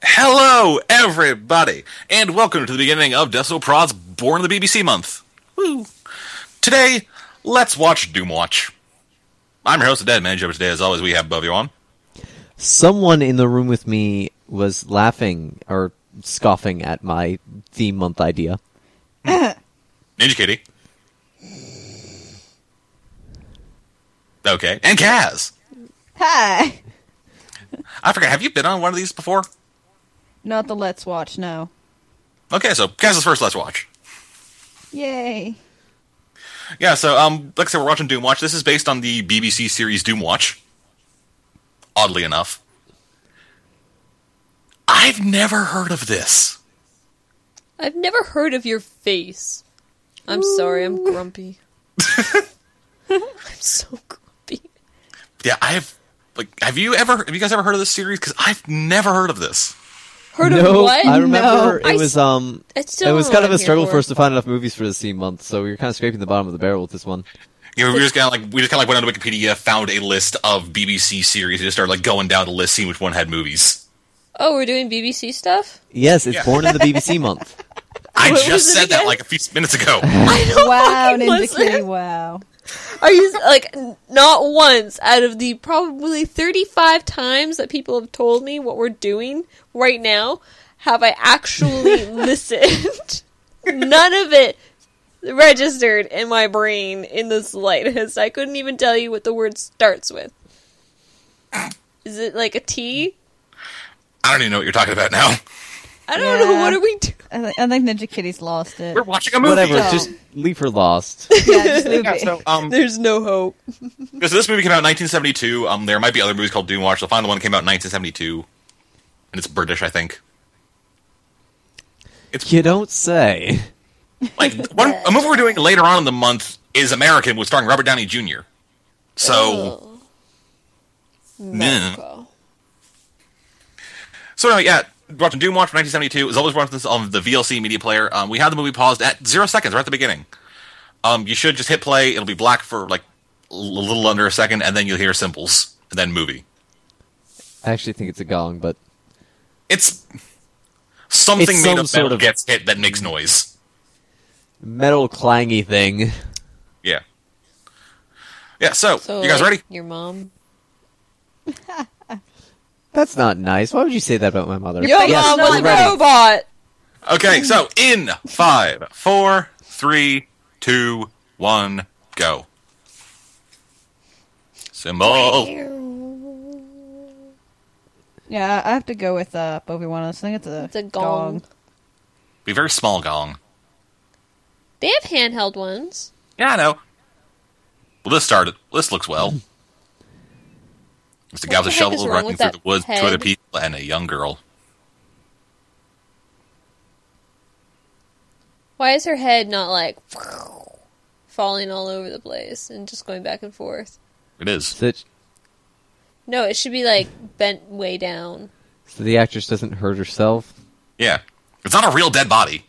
Hello, everybody, and welcome to the beginning of Deso Prod's Born in the BBC month. Woo! Today, let's watch Doomwatch. I'm your host, the Dead Man. Joe. Today, as always, we have Bovey on. Someone in the room with me was laughing or scoffing at my theme month idea. Ninja Kitty. Okay, and Kaz. Hi! I forgot, have you been on one of these before? Not the Let's Watch, no. Okay, so Kaz's first Let's Watch. Yay. Yeah, so, like I said, we're watching Doomwatch. This is based on the BBC series Doomwatch. Oddly enough. I've never heard of this. I've never heard of your face. I'm sorry, I'm grumpy. I'm so grumpy. Yeah, have you guys ever heard of this series? Because I've never heard of this. Heard of what? I remember No. it was It was kind of a struggle for us to find enough movies for this theme month, so we were kind of scraping the bottom of the barrel with this one. Yeah, we just kind of went on Wikipedia, found a list of BBC series, and just started going down the list, seeing which one had movies. Oh, we're doing BBC stuff? Yes, it's Yeah. Born in the BBC month. I What just was it said that again? like a few minutes ago. I don't Wow, fucking Ninja listen. Kitty, wow. Are you, not once out of the probably 35 times that people have told me what we're doing right now, have I actually listened? None of it registered in my brain in the slightest. I couldn't even tell you what the word starts with. Is it like a T? I don't even know what you're talking about now. I don't know. Yeah. What are we doing? I think Ninja Kitty's lost it. We're watching a movie. Whatever, Oh. just leave her lost. Yeah, just leave Yeah, it. so, There's no hope. so this movie came out in 1972. There might be other movies called Doomwatch. The final one came out in 1972, and it's British, I think. You don't say. Like a movie we're doing later on in the month is American, with starring Robert Downey Jr. So, Medical. So anyway, yeah, watching Doomwatch from 1972. As always, watching this on the VLC media player. We have the movie paused at 0 seconds right at the beginning. You should just hit play. It'll be black for like a little under a second, and then you'll hear symbols, and then movie. I actually think it's a gong, but It's something It's made some of sort metal of- gets hit that makes noise. metal clangy thing. Yeah. Yeah. So, So, you guys ready? Your mom? That's not nice. Why would you say that about my mother? Your Yes, mom was we're a ready. robot! Okay. So in 5, 4, 3, 2, 1, go. Symbol. Yeah, I have to go with Bovey one. I think It's a gong. Be very small gong. They have handheld ones. Yeah, I know. Well, this started. This looks well. Mr. Guy with a the heck is shovel wrong running with through that the woods, two head? other people, and a young girl. Why is her head not like falling all over the place and just going back and forth? It is. So No, it should be like bent way down. the actress doesn't hurt herself. Yeah. It's not a real dead body.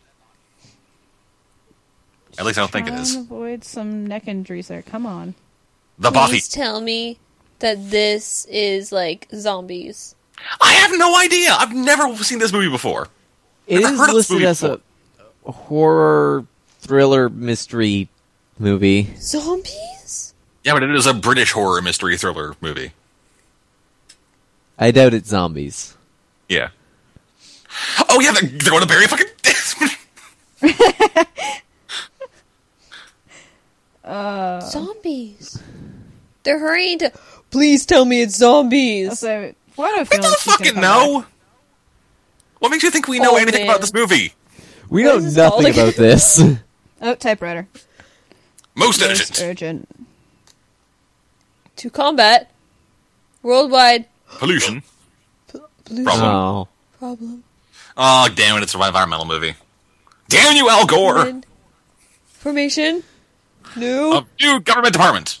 At least I don't think it Try is. and avoid some neck injuries there. Come on. The body. Please tell me that this is like zombies. I have no idea. I've never seen this movie before. It Never is heard of this listed movie as a horror, thriller, mystery movie. Zombies? Yeah, but it is a British horror mystery thriller movie. I doubt it's zombies. Yeah. Oh yeah, they're going to bury a fucking. Zombies. They're hurrying to. Please tell me it's zombies. So, why do I We feel don't like she's gonna fucking come know. What makes you think we know Oh, anything man. about this movie? We What know is this nothing called? about this. back? Oh, typewriter. Most Most urgent. urgent. To combat worldwide Pollution. pollution Problem. Oh. problem. Oh, damn it, it's an environmental movie. Damn you, Al Gore! Wind. Formation. No. A new government department.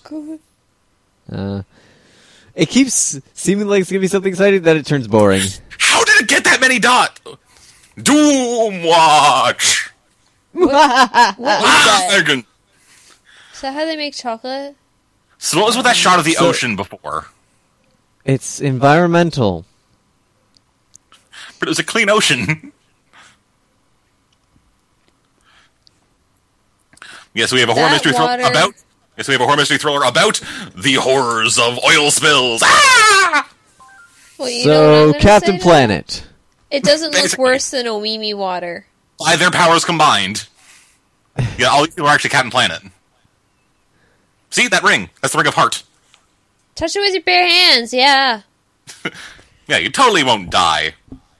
It keeps seeming like it's gonna be something exciting, then it turns boring. How did it get that many dots? Doomwatch! What is that? Megan. Is that how they make chocolate? So what was with that shot of the So- ocean before? It's environmental. It was a clean ocean. Yes, we have a horror That mystery thriller water- about. Yes, we have a horror mystery thriller about the horrors of oil spills. Ah! Well, you know what I'm So, gonna Captain say to Planet. that? It doesn't look Basically. worse than Omimi water. By their powers combined. Yeah, all these people are actually Captain Planet. See that ring? That's the ring of heart. Touch it with your bare hands, yeah. Yeah, you totally won't die.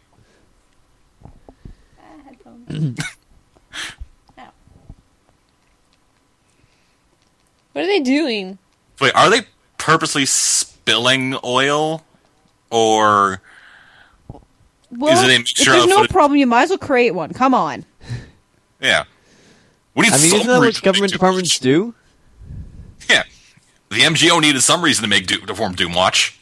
What are they doing? Wait, are they purposely spilling oil, or Well, is it a if mixture there's of? no problem, you might as well create one. Come on. Yeah. What do you I mean, so isn't that rude what to government make departments do? Yeah. The MGO needed some reason to make to form Doomwatch.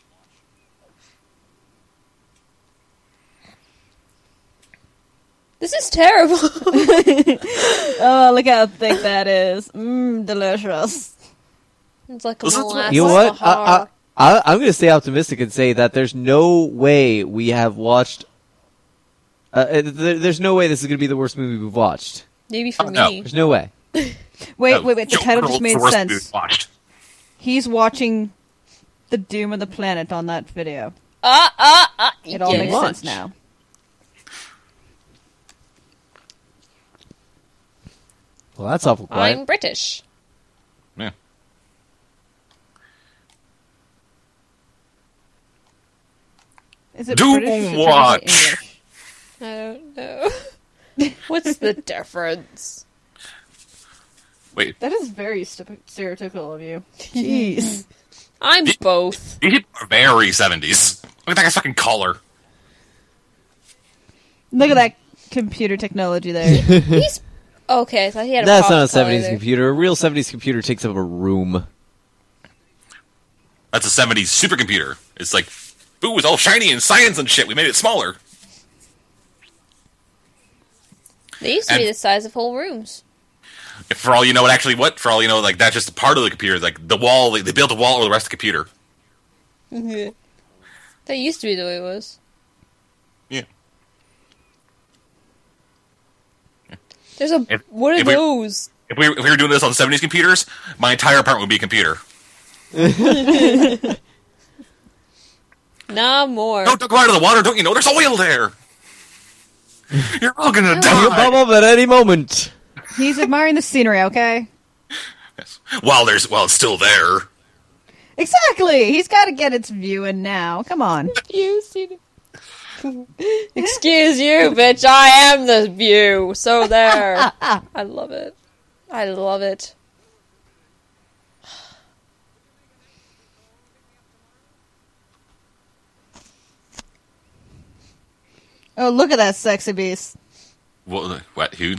This is terrible. Oh, look how thick that is. Delicious. It's like a This is- molasses. You know what? Sahara. I'm going to stay optimistic and say that there's no way we have watched. There's no way this is going to be the worst movie we've watched. Maybe for no. me. There's no way. Wait. The Joker title was just made the worst movie sense. we watched. He's watching the Doom of the Planet on that video. It all yeah. makes Watch. sense now. Well, that's awful quiet. I'm British. Yeah. Is it Doom British or is it Watch. English? I don't know. What's the difference? Wait, That is very stereotypical of you. Jeez. I'm both. these people are very 70s. Look at that guy's fucking collar. Look at that computer technology there. He's okay. I thought he had a That's pop not a collar 70s there. computer. A real 70s computer takes up a room. That's a 70s supercomputer. It's like, ooh, it's all shiny and science and shit. We made it smaller. They used to be And- the size of whole rooms. For all you know, for all you know, like, that's just a part of the computer. Like, the wall, they built a wall over the rest of the computer. That used to be the way it was. Yeah. There's a If- what are if we- those? If we were doing this on 70s computers, my entire apartment would be a computer. Nah, more. Don't go out of the water, don't you know? There's oil there! You're all gonna You die! pop up at any moment. He's admiring the scenery, okay? Yes. While it's still there. Exactly! He's got to get its view in now. Come on. You see. Excuse you, bitch. I am the view. So there. I love it. I love it. Oh, look at that sexy beast. What? Who?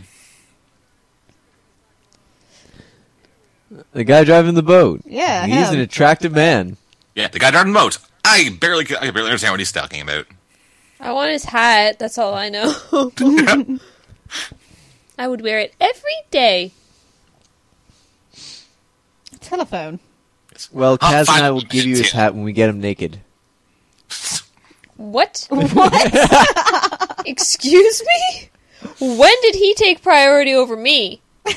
The guy driving the boat. Yeah, He's him. an attractive man. Yeah, the guy driving the boat. I barely understand what he's talking about. I want his hat. That's all I know. I would wear it every day. Telephone. Well, I'll Kaz and find I will give you his it. hat when we get him naked. What? Excuse me? When did he take priority over me?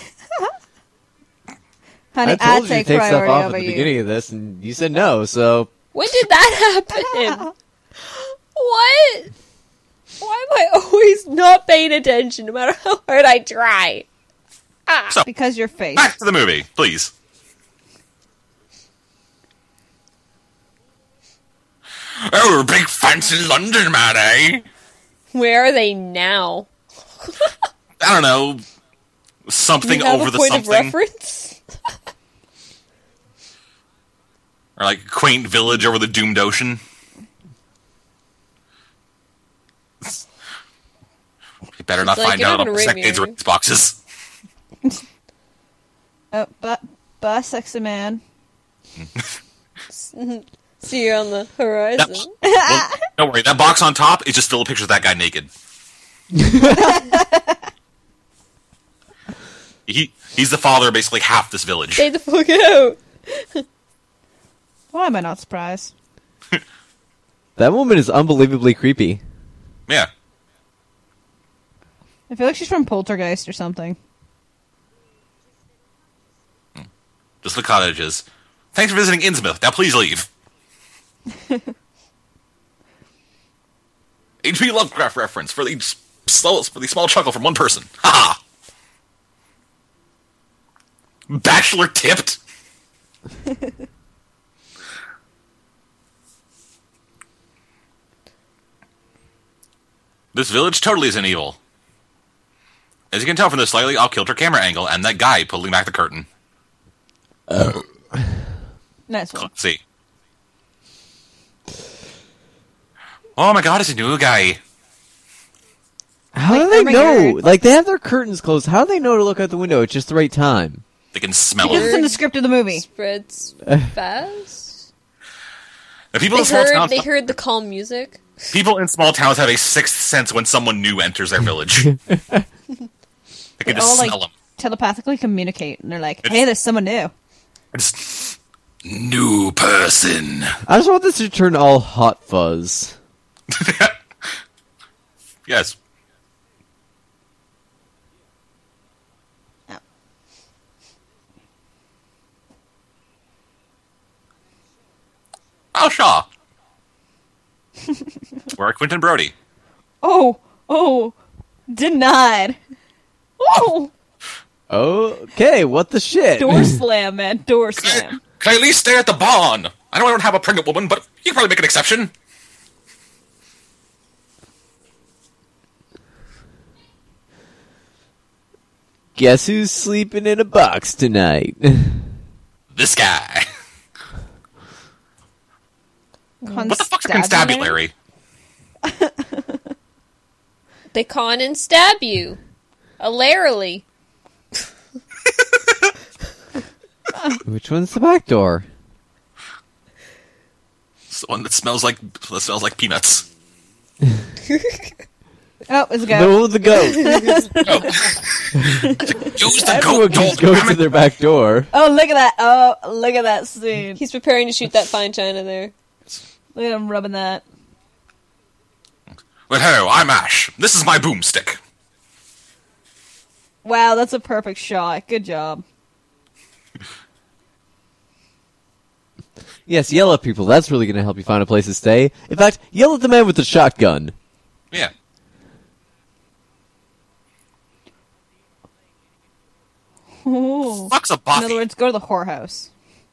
Honey, I I told you to take take stuff priority off at over the you. beginning of this, and you said no, so... When did that happen? What? Why am I always not paying attention no matter how hard I try? So, Because your face. back to the movie, please. Oh, big fancy London man, eh? Where are they now? I don't know. Something You have over a the point something. of reference? Or like quaint village over the doomed ocean. You better not like, find you're out not on gonna the rape me, decades are or you? boxes. Bye, sexy man. See you on the horizon. Well, don't worry, that box on top is just still a picture of that guy naked. He's the father of basically half this village. Stay the fuck out. Why am I not surprised? That woman is unbelievably creepy. Yeah. I feel like she's from Poltergeist or something. Just the cottages. Thanks for visiting Innsmouth. Now please leave. H.P. Lovecraft reference for the small chuckle from one person. Ha! Bachelor tipped. This village totally isn't evil. As you can tell from this slightly off-kilter camera angle and that guy pulling back the curtain. Nice one. Let's see. Oh my god, it's a new guy. How do they know? Like, they have their curtains closed. How do they know to look out the window at just the right time? They can smell Because it. it's in the script of the movie. Spreads fast. Now, people in small towns, They heard the calm music. people in small towns have a sixth sense when someone new enters their village. They can They just all, smell them. telepathically communicate, and they're like, hey, there's someone new. Just, new person. I just want this to turn all hot fuzz. Yes. Oh, Shaw. We're Quentin Brody. Oh, denied. Oh, Okay, what the shit? door slam, man, door slam. Can I at least stay at the barn? I know I don't have a pregnant woman, but you can probably make an exception. Guess who's sleeping in a box tonight? This guy. What the fuck's a constabulary? They con and stab you. Hilarily. Which one's the back door? It's the one that smells like peanuts. Oh, it's a guy. No, the goat. Oh. Use the Everyone goat. can just go to their back door. Oh, look at that. Oh, look at that scene. He's preparing to shoot that fine china there. Look at him rubbing that. But ho, I'm Ash. This is my boomstick. Wow, that's a perfect shot. Good job. Yes, yell at people. That's really going to help you find a place to stay. In fact, yell at the man with the shotgun. Yeah. Oh. Fuck's a In body. other words, go to the whorehouse.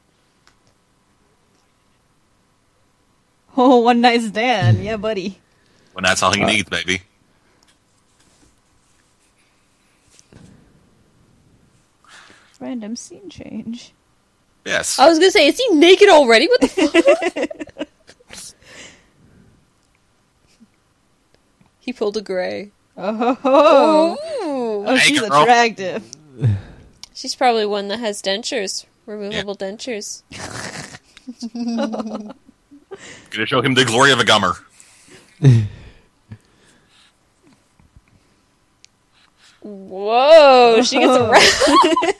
Oh, one night stand. Yeah, buddy. When that's all he needs, baby. Random scene change. Yes. I was gonna say, is he naked already? What the fuck? He pulled a gray. Oh, Ooh. she's Hey, girl. attractive. She's probably one that has dentures. Removable dentures. Gonna show him the glory of a gummer. Whoa, she gets around.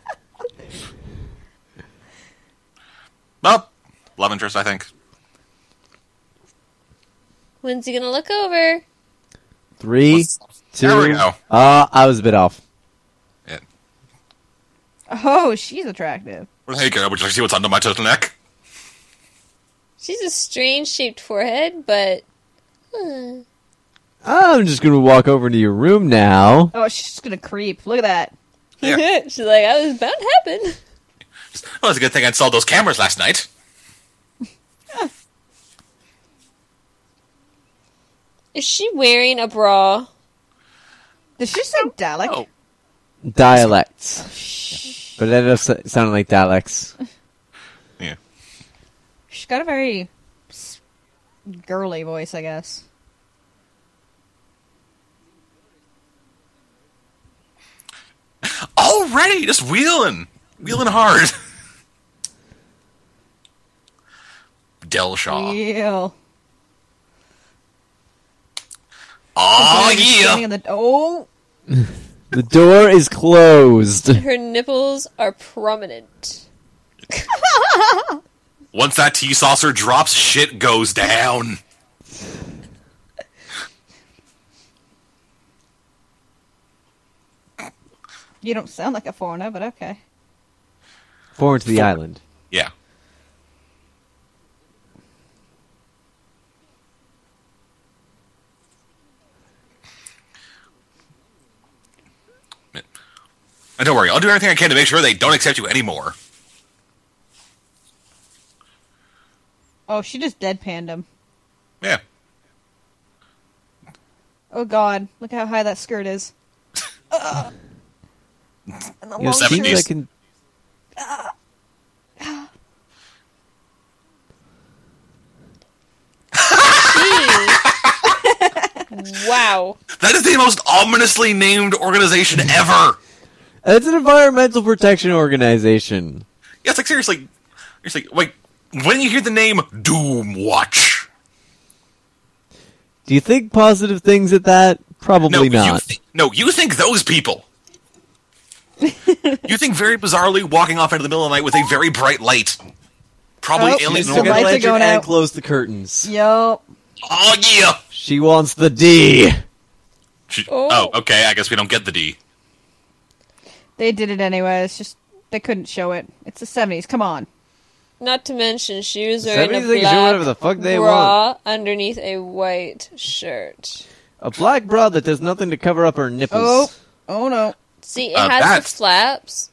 Well, love interest, I think. When's he gonna look over? 3, 2. There we go. I was a bit off. Yeah. Oh, she's attractive. Well, hey, girl, would you like to see what's under my turtleneck? She's a strange shaped forehead, but I'm just going to walk over to your room now. Oh, she's just gonna creep. Look at that. Yeah. she's like, I was bound to happen. Well, it's a good thing I installed those cameras last night. Is she wearing a bra? Did she say Dalek? Oh. Dialects. But it ended up sounding like dialects. Yeah. She's got a very girly voice, I guess. Already, just wheeling hard. Del Shaw. Yeah. Oh Standing yeah. in the- oh, The door is closed. Her nipples are prominent. Once that tea saucer drops, shit goes down. You don't sound like a foreigner, but okay. Foreign to the island. Yeah. And don't worry, I'll do everything I can to make sure they don't accept you anymore. Oh, she just deadpanned him. Yeah. Oh god, look how high that skirt is. And the You know, long it seems 70s. I can. Wow. That is the most ominously named organization ever. It's an environmental protection organization. Yeah, it's like seriously. Wait, when you hear the name Doom Watch, Do you think positive things at that? Probably not. you think those people. You think very bizarrely walking off into the middle of the night with a very bright light. Probably Oh, alien. Mr. Look at the lights are lantern going and out. close the curtains. Yup. Oh yeah. She wants the D. Oh, okay. I guess we don't get the D. They did it anyway, it's just, they couldn't show it. It's the 70s, come on. Not to mention, she was wearing a 70s, they can show whatever black the fuck they bra underneath a white shirt. A black bra that does nothing to cover up her Oh, nipples. oh no. See, it Uh, has that's- the flaps.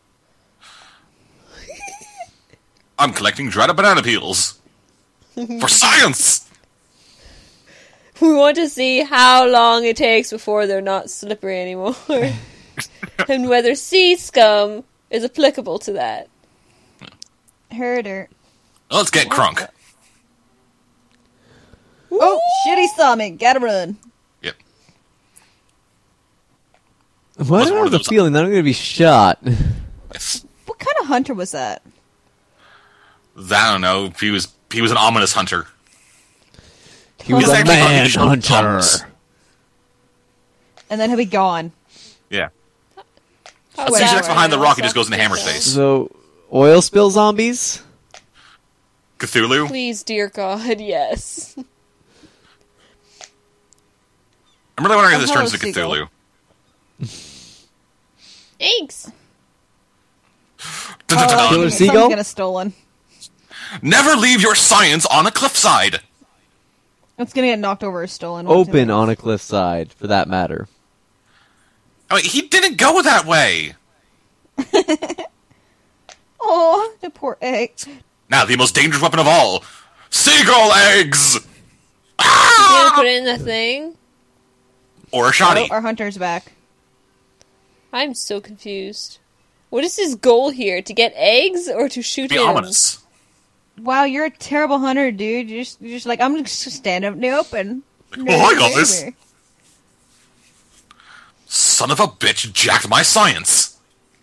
I'm collecting dried up banana peels for science. We want to see how long it takes before they're not slippery anymore. And whether sea scum is applicable to that. Heard her. Let's get crunk. Oh, shit, he saw me. Gotta run. Yep. Why Was do I one have of the those- feeling that I'm going to be shot? Yes. What kind of hunter was that? I don't know. He was an ominous hunter. He was He's a actually man fucking showing hunter. thumbs. And then he'll be gone. Yeah. How As soon as he that gets behind the works? rock, he just goes into Hammer's face. So, oil spill zombies? Cthulhu. Please, dear God, yes. I'm really wondering if this hello, turns into seagull. Cthulhu. Eggs. Dun, dun, dun, dun. Killer Someone's seagull? gonna stolen. Never leave your science on a cliffside. It's gonna get knocked over or stolen. Open on a cliffside, for that matter. I mean, he didn't go that way. Oh, the poor egg. Now, the most dangerous weapon of all. Seagull eggs! You gonna put it in the thing? Or a Oh, shoddy. our hunter's back. I'm so confused. What is his goal here? To get eggs or to shoot Be him? ominous. Wow, you're a terrible hunter, dude. You're just like, I'm just stand up in the open. Oh, I got this. Son of a bitch jacked my science.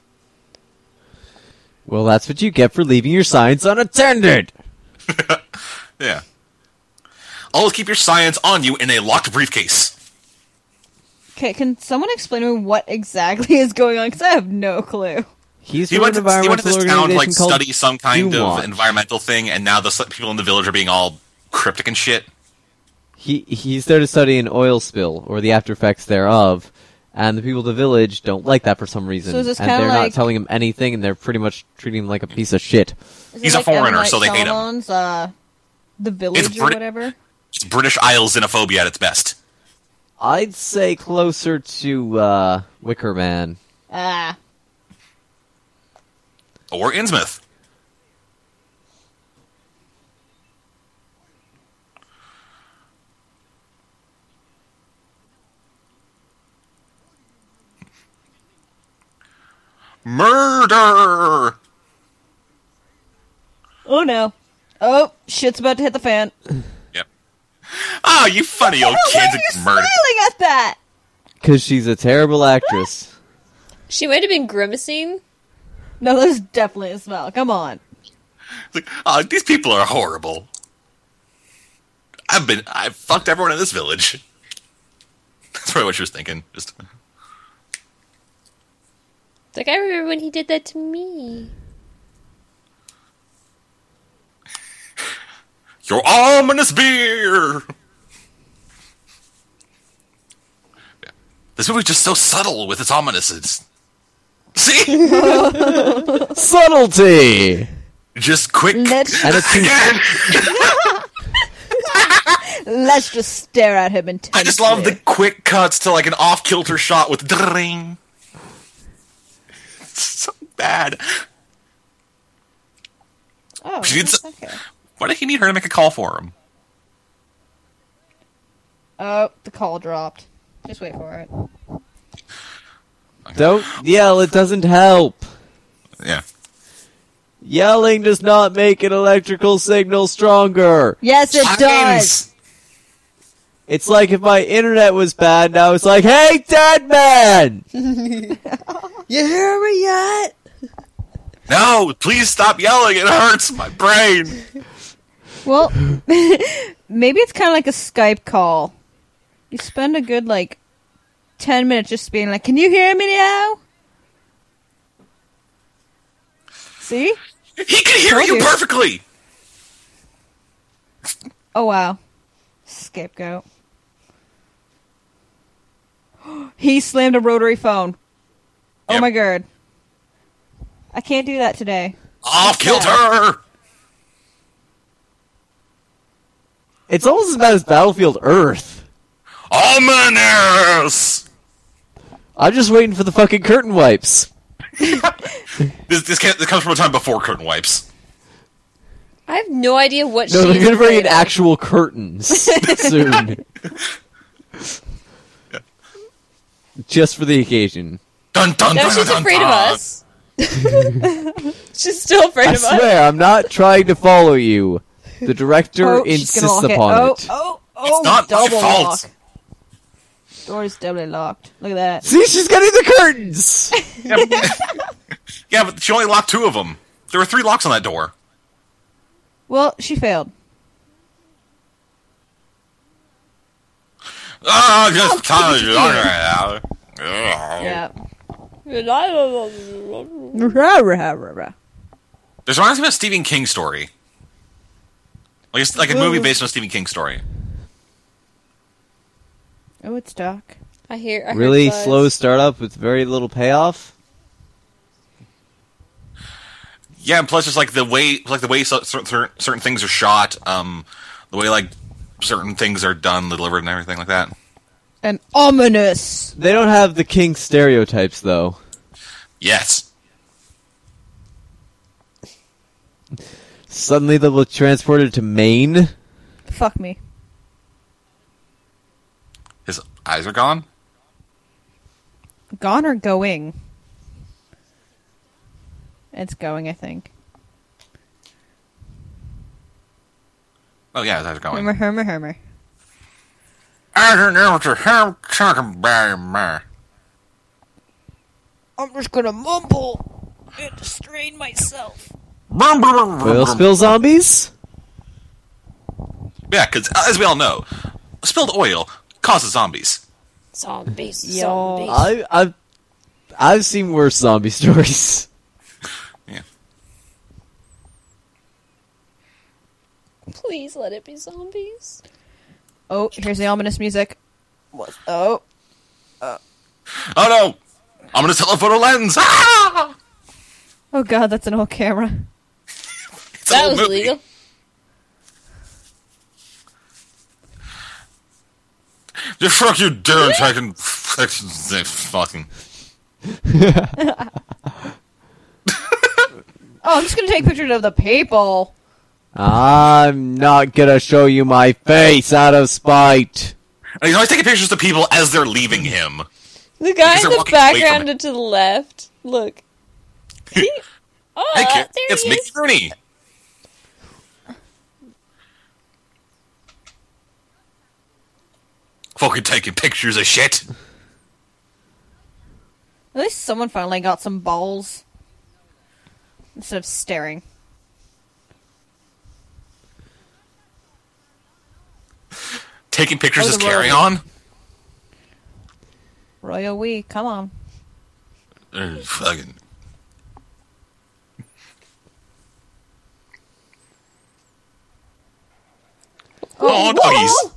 Well, that's what you get for leaving your science unattended! Yeah. Always keep your science on you in a locked briefcase. Okay, can someone explain to me what exactly is going on? Because I have no clue. He's He from went, an to, he went to environmental this town to like organization called study some kind Doom of Watch. environmental thing, and now the people in the village are being all cryptic and shit. He's there to study an oil spill, or the after effects thereof, and the people of the village don't like that for some reason. So is this and kinda they're like- not telling him anything, and they're pretty much treating him like a piece of shit. Is He's it a like M. foreigner, Night so they hate him. Shyamalan's, The Village or Brit- whatever? It's British Isles xenophobia at its best. I'd say closer to Wicker Man. Ah. Or Innsmouth. Murder! Oh no. Oh, shit's about to hit the fan. Yep. Ah, you funny old Why kids. are you It's murder. smiling at that? Because she's a terrible actress. She might have been grimacing. No, there's definitely a smell. Come on. It's like, oh, these people are horrible. I've fucked everyone in this village. That's probably what she was thinking. Just, It's like, I remember when he did that to me. your ominous beer! Yeah. This movie's just so subtle with its ominousness. See? Subtlety! Just quick. Let's And it's Again! let's just stare at him intensely. I just love the quick cuts to like an off-kilter shot with dring. It's so bad. Oh, She needs- okay. Why did he need her to make a call for him? Oh, the call dropped. Just wait for it. Don't yell, it doesn't help. Yeah. Yelling does not make an electrical signal stronger. Yes, it does. It's like if my internet was bad, now it's like, hey, dead man! You hear me yet? No, please stop yelling. It hurts my brain. Well, maybe it's kind of like a Skype call. You spend a good, 10 minutes just being like, can you hear me now? See? He can hear Told you you. perfectly. Oh, wow. Scapegoat. He slammed a rotary phone. Oh Yep. my god. I can't do that today. Off-kilter. It's almost as bad as Battlefield Earth. Ominous. I'm just waiting for the fucking curtain wipes. This comes from a time before curtain wipes. I have no idea what No, they're she's gonna bring afraid in of. actual curtains soon. Just for the occasion. Dun dun No, dun she's dun, afraid dun. of us. She's still afraid I of us. swear, I'm not trying to follow you. The director she's gonna insists lock upon it. Oh, It's not my double fault. lock. Door's doubly locked. Look at that. See, she's getting the curtains! Yeah, but she only locked 2 of them. There were 3 locks on that door. Well, she failed. Oh, just tell you. Yeah. This reminds me of a Stephen King story. Like it's like a movie based on a Stephen King story. Oh, it's dark. I heard Really buzz. slow startup with very little payoff? Yeah, and plus just like the way certain things are shot, the way certain things are done, delivered, and everything like that. And ominous. They don't have the King stereotypes, though. Yes. Suddenly they'll be transported to Maine? Fuck me. His eyes are gone. Gone or going? It's going, I think. Oh yeah, his eyes are going. Hummer, hummer, hummer. I don't know what the hell talking about, man. I'm just gonna mumble and strain myself. Oil spill zombies? Yeah, because as we all know, spilled oil causes zombies. Zombies. Yo. Zombies. I've seen worse zombie stories. Yeah. Please let it be zombies. Oh, here's the ominous music. What? Oh. Oh no! I'm gonna telephoto lens. Ah! Oh god, that's an old camera. It's That an was old movie. illegal. The fuck you doing taking fucking. Oh, I'm just gonna take pictures of the people. I'm not gonna show you my face out of spite. And he's always taking pictures of people as they're leaving him. The guy Because in they're the walking away from background it. and to the left. Look. Oh, Hey kid, there it's he Mickey is. Rooney. Fucking taking pictures of shit. At least someone finally got some balls. Instead of staring. Taking pictures Oh, is the carry royal. on. Royal we, come on. Fucking. Oh, doggies.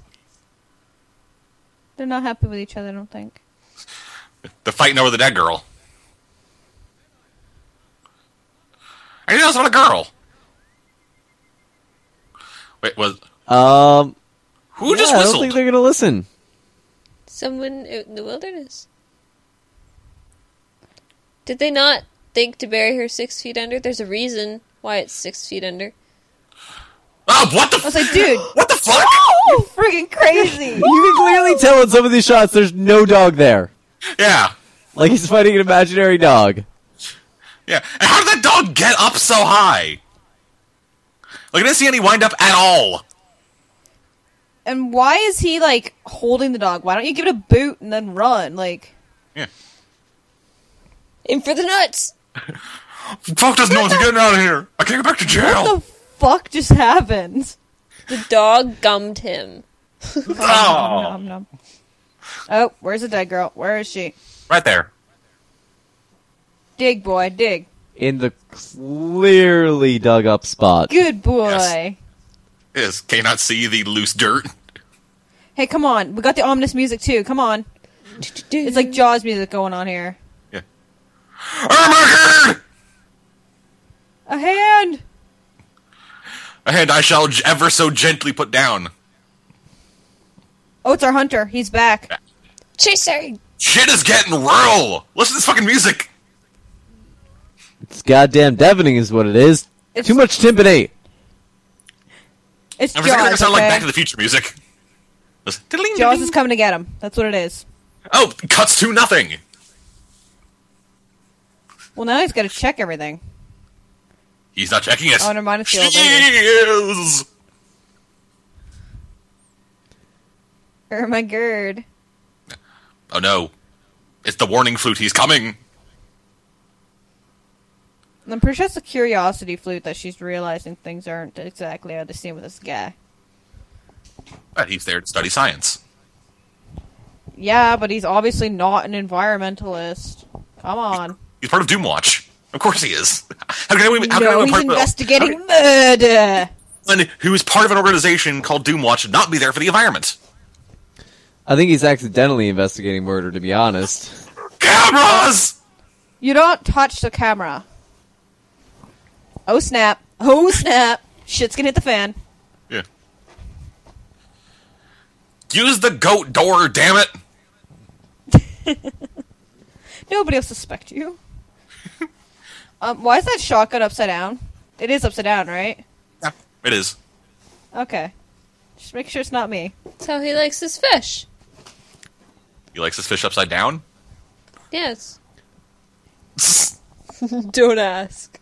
They're not happy with each other, I don't think. They're fighting over the dead girl. I knew that was about a girl. Wait, was who just I don't whistled? think they're gonna listen. Someone in the wilderness. Did they not think to bury her 6 feet under? There's a reason why it's 6 feet under. Oh, what the? I was like, dude, What the fuck? you're freaking crazy. You can clearly tell in some of these shots there's no dog there. Yeah, Like he's fighting an imaginary dog. yeah. And how did that dog get up so high? Like I didn't see any wind up at all. And why is he, like, holding the dog? Why don't you give it a boot and then run? Like, Yeah. In for the nuts! Fuck doesn't know what's getting out of here. I can't get back to jail. what the fuck just happened? The dog gummed him. Oh, Nom, nom. Oh, where's the dead girl? Where is she? right there. Dig, boy, dig. In the clearly dug up spot. Good boy. Yes. Yes. Can you not see the loose dirt? Hey, come on. We got the ominous music, too. Come on. It's like Jaws music going on here. Yeah. Armageddon! A hand! A hand I shall ever so gently put down. Oh, it's our hunter. He's back. Chaser! Shit is getting real. Listen to this fucking music. It's goddamn deafening is what it is. It's- Too much timpani. It's I'm gonna Jaws, sound like okay? Back to the Future music. Listen. Diddling, Jaws diddling. is coming to get him. That's what it is. Oh, cuts to nothing. Well, now he's got to check everything. He's not checking it. Oh, never mind, it's the She old lady. is. My gird. Oh no. It's the warning flute. He's coming. I'm pretty sure it's a curiosity flute that she's realizing things aren't exactly how they seem with this guy. But he's there to study science. Yeah, but he's obviously not an environmentalist. Come on. He's part of Doomwatch. Of course he is. How can anyone, how can No, anyone he's part of investigating murder. someone who is part of an organization called Doomwatch not be there for the environment? I think he's accidentally investigating murder, to be honest. Cameras! You don't touch the camera. Oh snap. Oh snap. Shit's gonna hit the fan. Yeah. Use the goat door, damn it! Nobody will suspect you. Why is that shotgun upside down? It is upside down, right? Yeah, it is. Okay. Just make sure it's not me. That's how he likes his fish. He likes his fish upside down? Yes. Don't ask.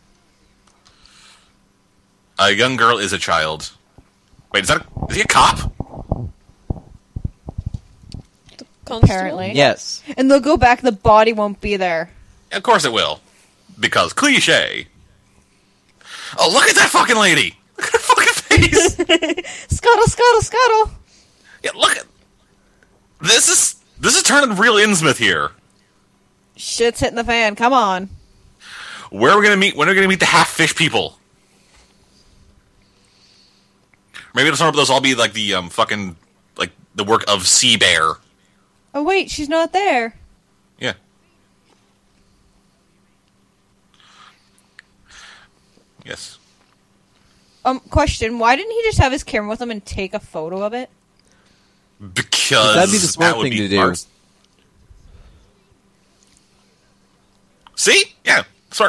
A young girl is a child. Wait, is he a cop? Constable? Apparently. Yes. And they'll go back, the body won't be there. Of course it will. Because cliche. Oh, look at that fucking lady! Look at her fucking face! Scuttle, scuttle, scuttle! Yeah, look at... This is turning real Innsmouth here. Shit's hitting the fan, come on. Where are we gonna meet? When are we gonna meet the half-fish people? Maybe those all be like the fucking like the work of Sea Bear. Oh wait, she's not there. Yeah. Yes. Question, why didn't he just have his camera with him and take a photo of it? Because That'd be the smart that would thing be to do. smart. See? Yeah, smart.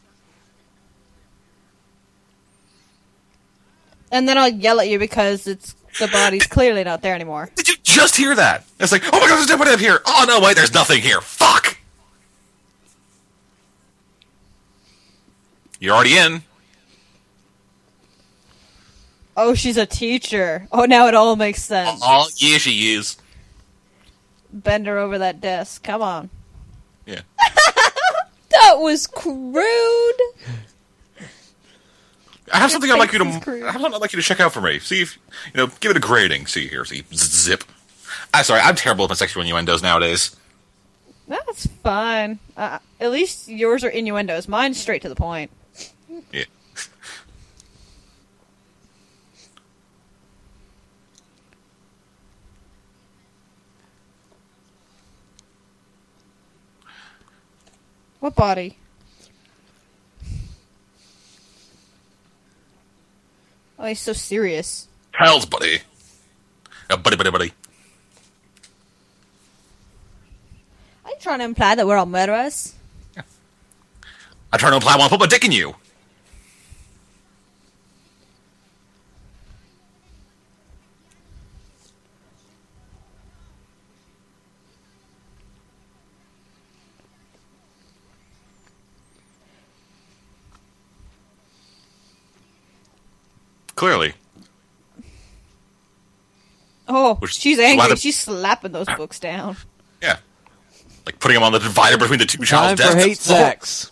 And then I'll yell at you because the body's clearly not there anymore. Did you just hear that? It's like, oh my god, there's nobody up here. Oh no, wait, there's nothing here. Fuck! You're already in. Oh, she's a teacher. Oh, now it all makes sense. Oh, yeah, she is. Bend her over that desk. Come on. Yeah. That was crude. I have something I'd like you to. Face is crude. I have something I'd like you to check out for me. See if give it a grading. See here. See zip. I'm sorry. I'm terrible with my sexual innuendos nowadays. That's fine. At least yours are innuendos. Mine's straight to the point. Yeah. What body? Oh, he's so serious. Pals, buddy. Buddy. Are you trying to imply that we're all murderers? I try to imply I want to put my dick in you. Clearly. Oh, Which- she's why angry. the- She's slapping those books down. Yeah. Like putting him on the divider between the two Time child's for deaths. hate sex.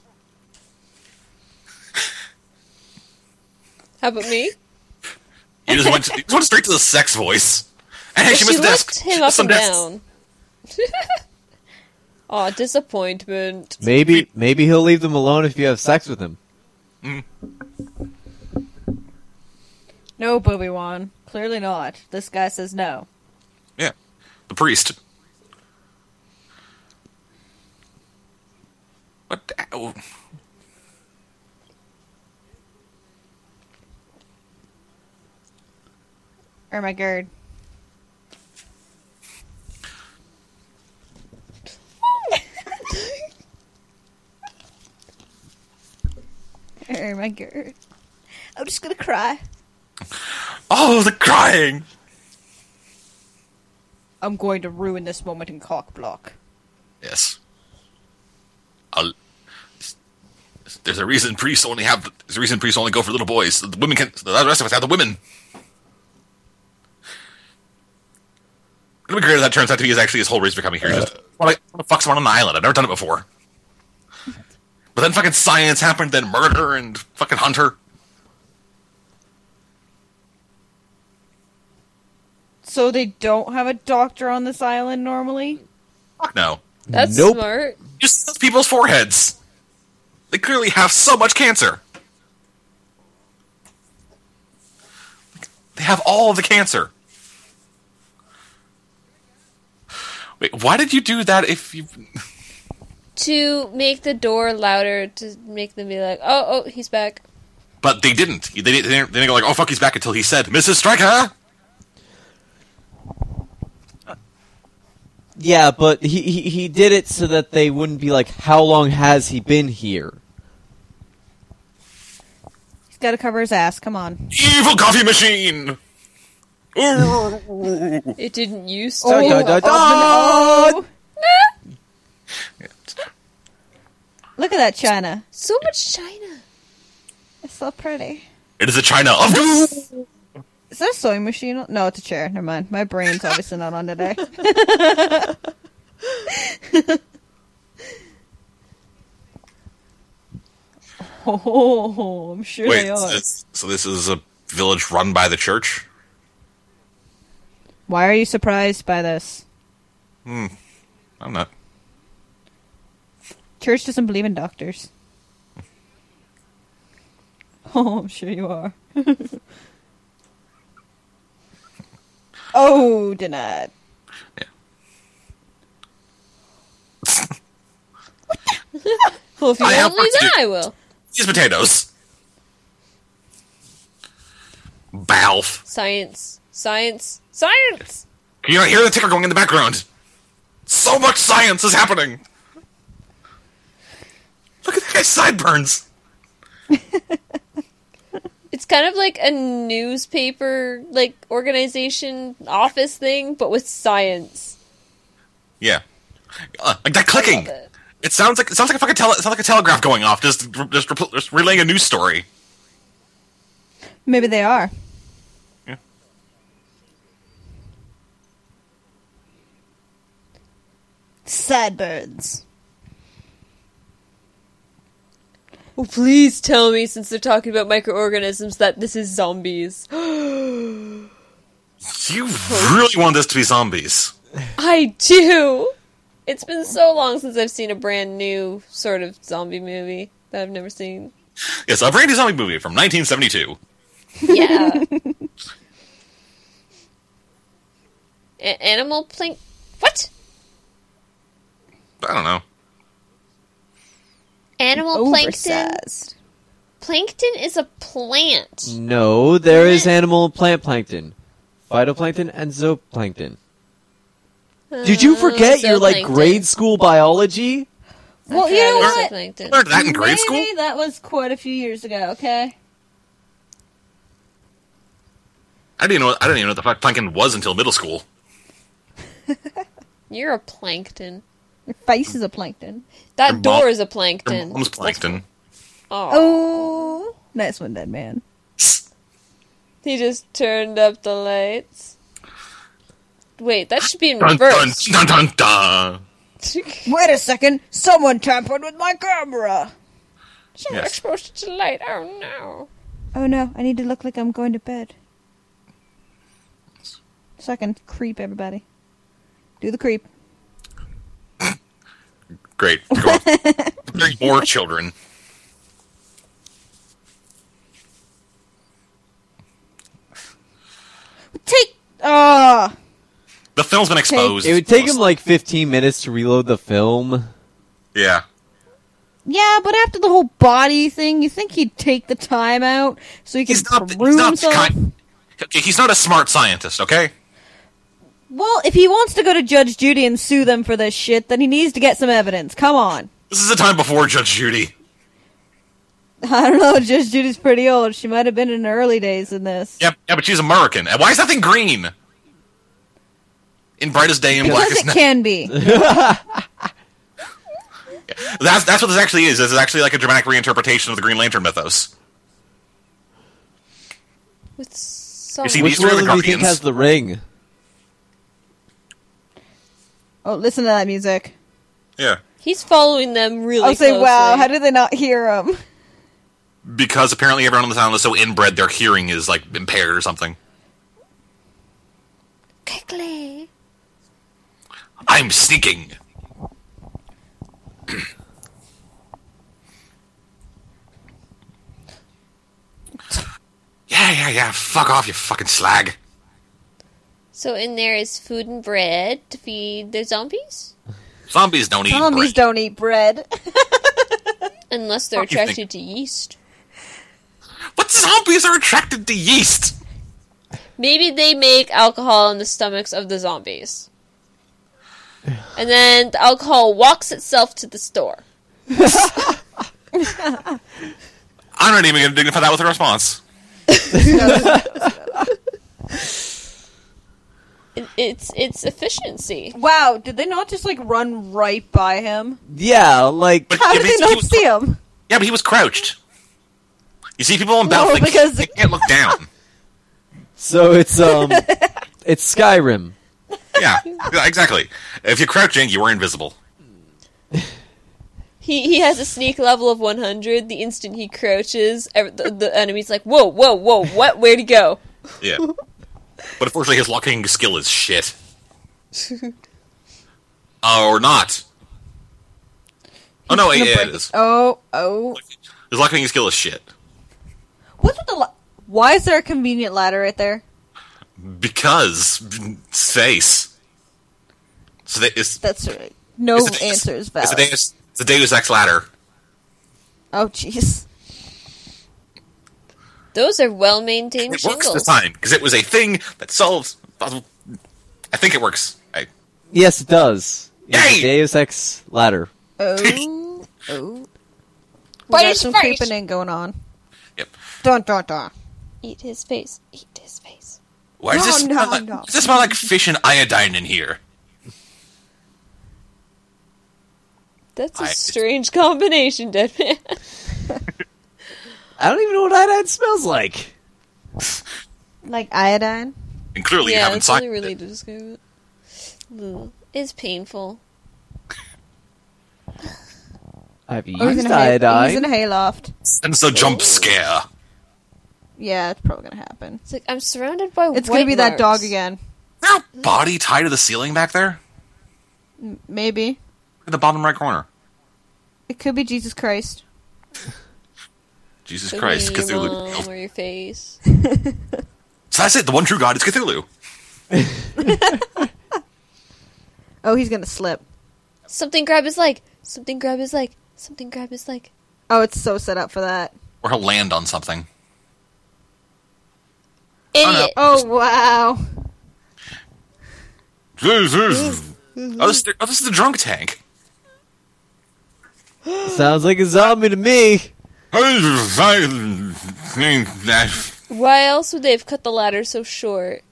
How about me? You just went straight to the sex voice. And hey, she She missed a looked disc. him up Some and discs. down. Aw, disappointment. Maybe he'll leave them alone if you have sex with him. No, Obi-Wan. Clearly not. This guy says no. Yeah. The priest. What? Oh. Oh my god. Oh my god. I'm just gonna cry. Oh, the crying! I'm going to ruin this moment in cock block. Yes. There's a reason priests only go for little boys. The women can. The rest of us have the women. It'll be great if that turns out to be his whole reason for coming here. Just want to fuck someone on an island. I've never done it before. But then fucking science happened, then murder and fucking hunter. So they don't have a doctor on this island normally? Fuck no. That's Nope. smart. Just those people's foreheads. They clearly have so much cancer. They have all of the cancer. Wait, why did you do that if you... To make the door louder, to make them be like, oh, he's back. But they didn't. They didn't go like, oh fuck, he's back until he said, Mrs. Stryker! Yeah, but he did it so that they wouldn't be like, how long has he been here? He's gotta cover his ass, come on. Evil coffee machine! It didn't used to. Da, da, da, da. Oh! Look at that china. So much China. It's so pretty. It is a China of doom! Is that a sewing machine? No, it's a chair. Never mind. My brain's obviously not on today. Oh, I'm sure Wait, they are. so this is a village run by the church? Why are you surprised by this? I'm not. Church doesn't believe in doctors. Oh, I'm sure you are. Oh, denied. Well, if you I have won't leave, work to then do. I will. These potatoes. Balf. Science. Science. Science! Can you not hear the ticker going in the background? So much science is happening! Look at that guy's sideburns! It's kind of like a newspaper, like, organization office thing, but with science. Yeah. Like that I clicking! love it. It sounds like a fucking it sounds like a telegraph going off, just relaying a news story. Maybe they are. Yeah. Sideburns. Oh, please tell me, since they're talking about microorganisms, that this is zombies. You really want this to be zombies. I do! It's been so long since I've seen a brand new sort of zombie movie that I've never seen. Yes, a brand new zombie movie from 1972. Yeah. Animal plank... What? I don't know. Animal plankton? Oversized. Plankton is a plant. No, there is animal and plant plankton. Phytoplankton and zooplankton. Did you forget your Zooplankton. grade school biology? Well, Okay, you know I was what? zooplankton. Learned that in grade Maybe school? that was quite a few years ago. Okay. I didn't even know what the fuck plankton was until middle school. You're a plankton. Your face is a plankton. That Your door mom- is a Your plankton. mom's plankton. Oh. Oh, nice one, dead man. He just turned up the lights. Wait, that should be in Dun, dun, reverse. dun, dun, dun. Wait a second! Someone tampered with my camera. Someone Yes. exposed it to light. Oh no. Oh no! I need to look like I'm going to bed. So I can creep everybody. Do the creep. Great. Go on. Bring more children. Take. The film's been exposed. It would take him like 15 minutes to reload the film. Yeah. Yeah, but after the whole body thing, you think he'd take the time out so he could He's not prove himself? Okay, he's not a smart scientist, okay? Well, if he wants to go to Judge Judy and sue them for this shit, then he needs to get some evidence. Come on. This is the time before Judge Judy. I don't know. Judge Judy's pretty old. She might have been in her early days in this. Yeah, but she's American. And why is that thing green? In brightest day and Because blackest it night. can be. That's what this actually is. This is actually like a dramatic reinterpretation of the Green Lantern mythos. With some. You see, Which these are one the do you think Guardians. has the ring? Oh, listen to that music. Yeah. He's following them really I'll say, closely. wow, how did they not hear him? Because apparently everyone on this island is so inbred, their hearing is like impaired or something. Quickly. I'm sneaking. Yeah. Fuck off, you fucking slag. So in there is food and bread to feed the zombies? Zombies don't eat Zombies bread. don't eat bread. Unless they're What do you think? attracted to yeast. But zombies are attracted to yeast. Maybe they make alcohol in the stomachs of the zombies. And then the alcohol walks itself to the store. I'm not even going to dignify that with a response. It's efficiency. Wow, did they not just, like, run right by him? Yeah, like... But How yeah, did they he not was- see him? Yeah, but he was crouched. You see, people in No, Battlefield because- they can't look down. So it's, it's Skyrim. Yeah, exactly. If you're crouching, you are invisible. He has a sneak level of 100. The instant he crouches, the enemy's like, whoa, what? Where'd he go? Yeah. But unfortunately, his locking skill is shit. Or not. Oh, no, it is. Oh. His locking skill is shit. What's with the why is there a convenient ladder right there? Because space. So it's That's right. No it's a- answer is It's valid. a Deus Ex ladder. Oh, jeez. Those are well-maintained It works shingles. this time because it was a thing that solves puzzle. I think it works. Yes, it does. It's Yay! a Deus Ex ladder. Oh. We Bite got his some face. creeping in going on. Yep. Dun dun dun. Eat his face. Eat his face. Why does this No, smell no, like, no. does this smell like fish and iodine in here? That's a I- strange combination, dead man. I don't even know what iodine smells like. Like iodine? And clearly you Yeah, haven't that's signed really it. to describe it. Ugh. It's painful. I've used Oh, he's in a iodine. hayloft. And it's a jump scare. Yeah, it's probably gonna happen. It's like I'm surrounded by It's white gonna be that dog marks. again. Is there a body tied to the ceiling back there? Maybe. In the bottom right corner. It could be Jesus Christ. Jesus Could Christ, be Cthulhu. your mom or your face. So that's it. The one true God is Cthulhu. Oh, he's gonna slip. Something grab his leg. Something grab his leg. Something grab his leg. Oh, it's so set up for that. Or he'll land on something. Idiot. Oh, wow. This is the drunk tank. Sounds like a zombie to me. Why else would they have cut the ladder so short?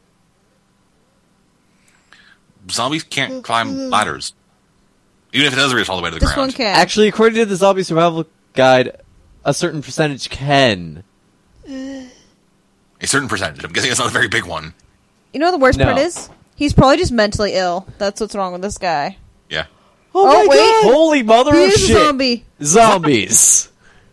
Zombies can't climb ladders. Even if it does reach all the way to the This ground. one can. Actually, according to the zombie survival guide, a certain percentage can. A certain percentage. I'm guessing it's not a very big one. You know what the worst No. part is? He's probably just mentally ill. That's what's wrong with this guy. Yeah. Oh, my my wait. god! Holy mother He of is a shit! zombie. Zombies.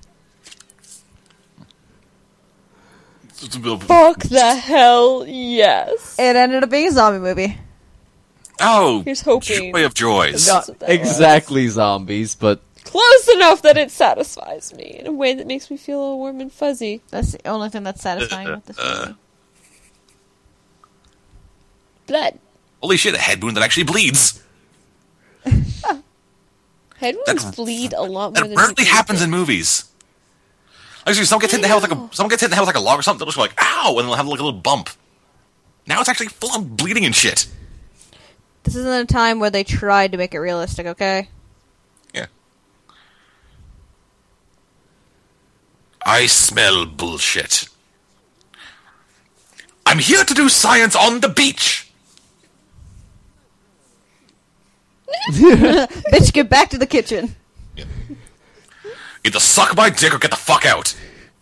Fuck the hell, yes. It ended up being a zombie movie. Oh, Here's hoping. joy of joys. Not what that was. exactly zombies, but Close enough that it satisfies me in a way that makes me feel all warm and fuzzy. That's the only thing that's satisfying with this movie. Blood. Holy shit, a head wound that actually bleeds. Head wounds bleed a lot more That than rarely people happens think. in movies. Actually, someone gets hit in the head with like a log or something. They'll just go like, "Ow!" and they'll have like a little bump. Now it's actually full on bleeding and shit. This isn't a time where they tried to make it realistic, okay? Yeah. I smell bullshit. I'm here to do science on the beach. Bitch, get back to the kitchen. Either suck my dick or get the fuck out.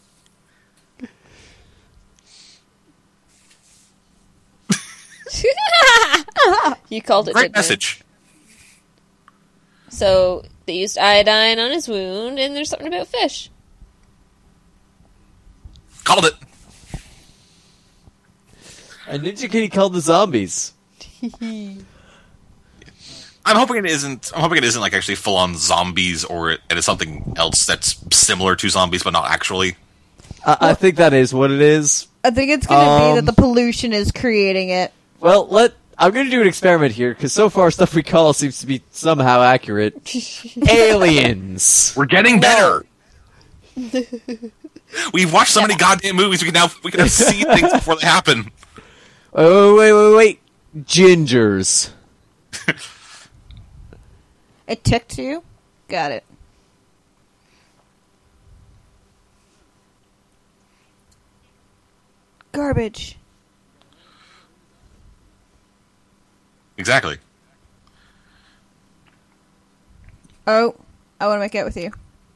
You called it, Great didn't you? message. So, they used iodine on his wound, and there's something about fish. Called it. a Ninja Kitty called the zombies. I'm hoping it isn't like actually full on zombies, or it is something else that's similar to zombies, but not actually. I think that is what it is. I think it's gonna be that the pollution is creating it. Well, I'm going to do an experiment here, because so far stuff we call seems to be somehow accurate. Aliens! We're getting better. We've watched so many goddamn movies. We can now see things before they happen. Wait. Gingers. It ticked you? Got it. Garbage. Exactly. Oh, I want to make out with you.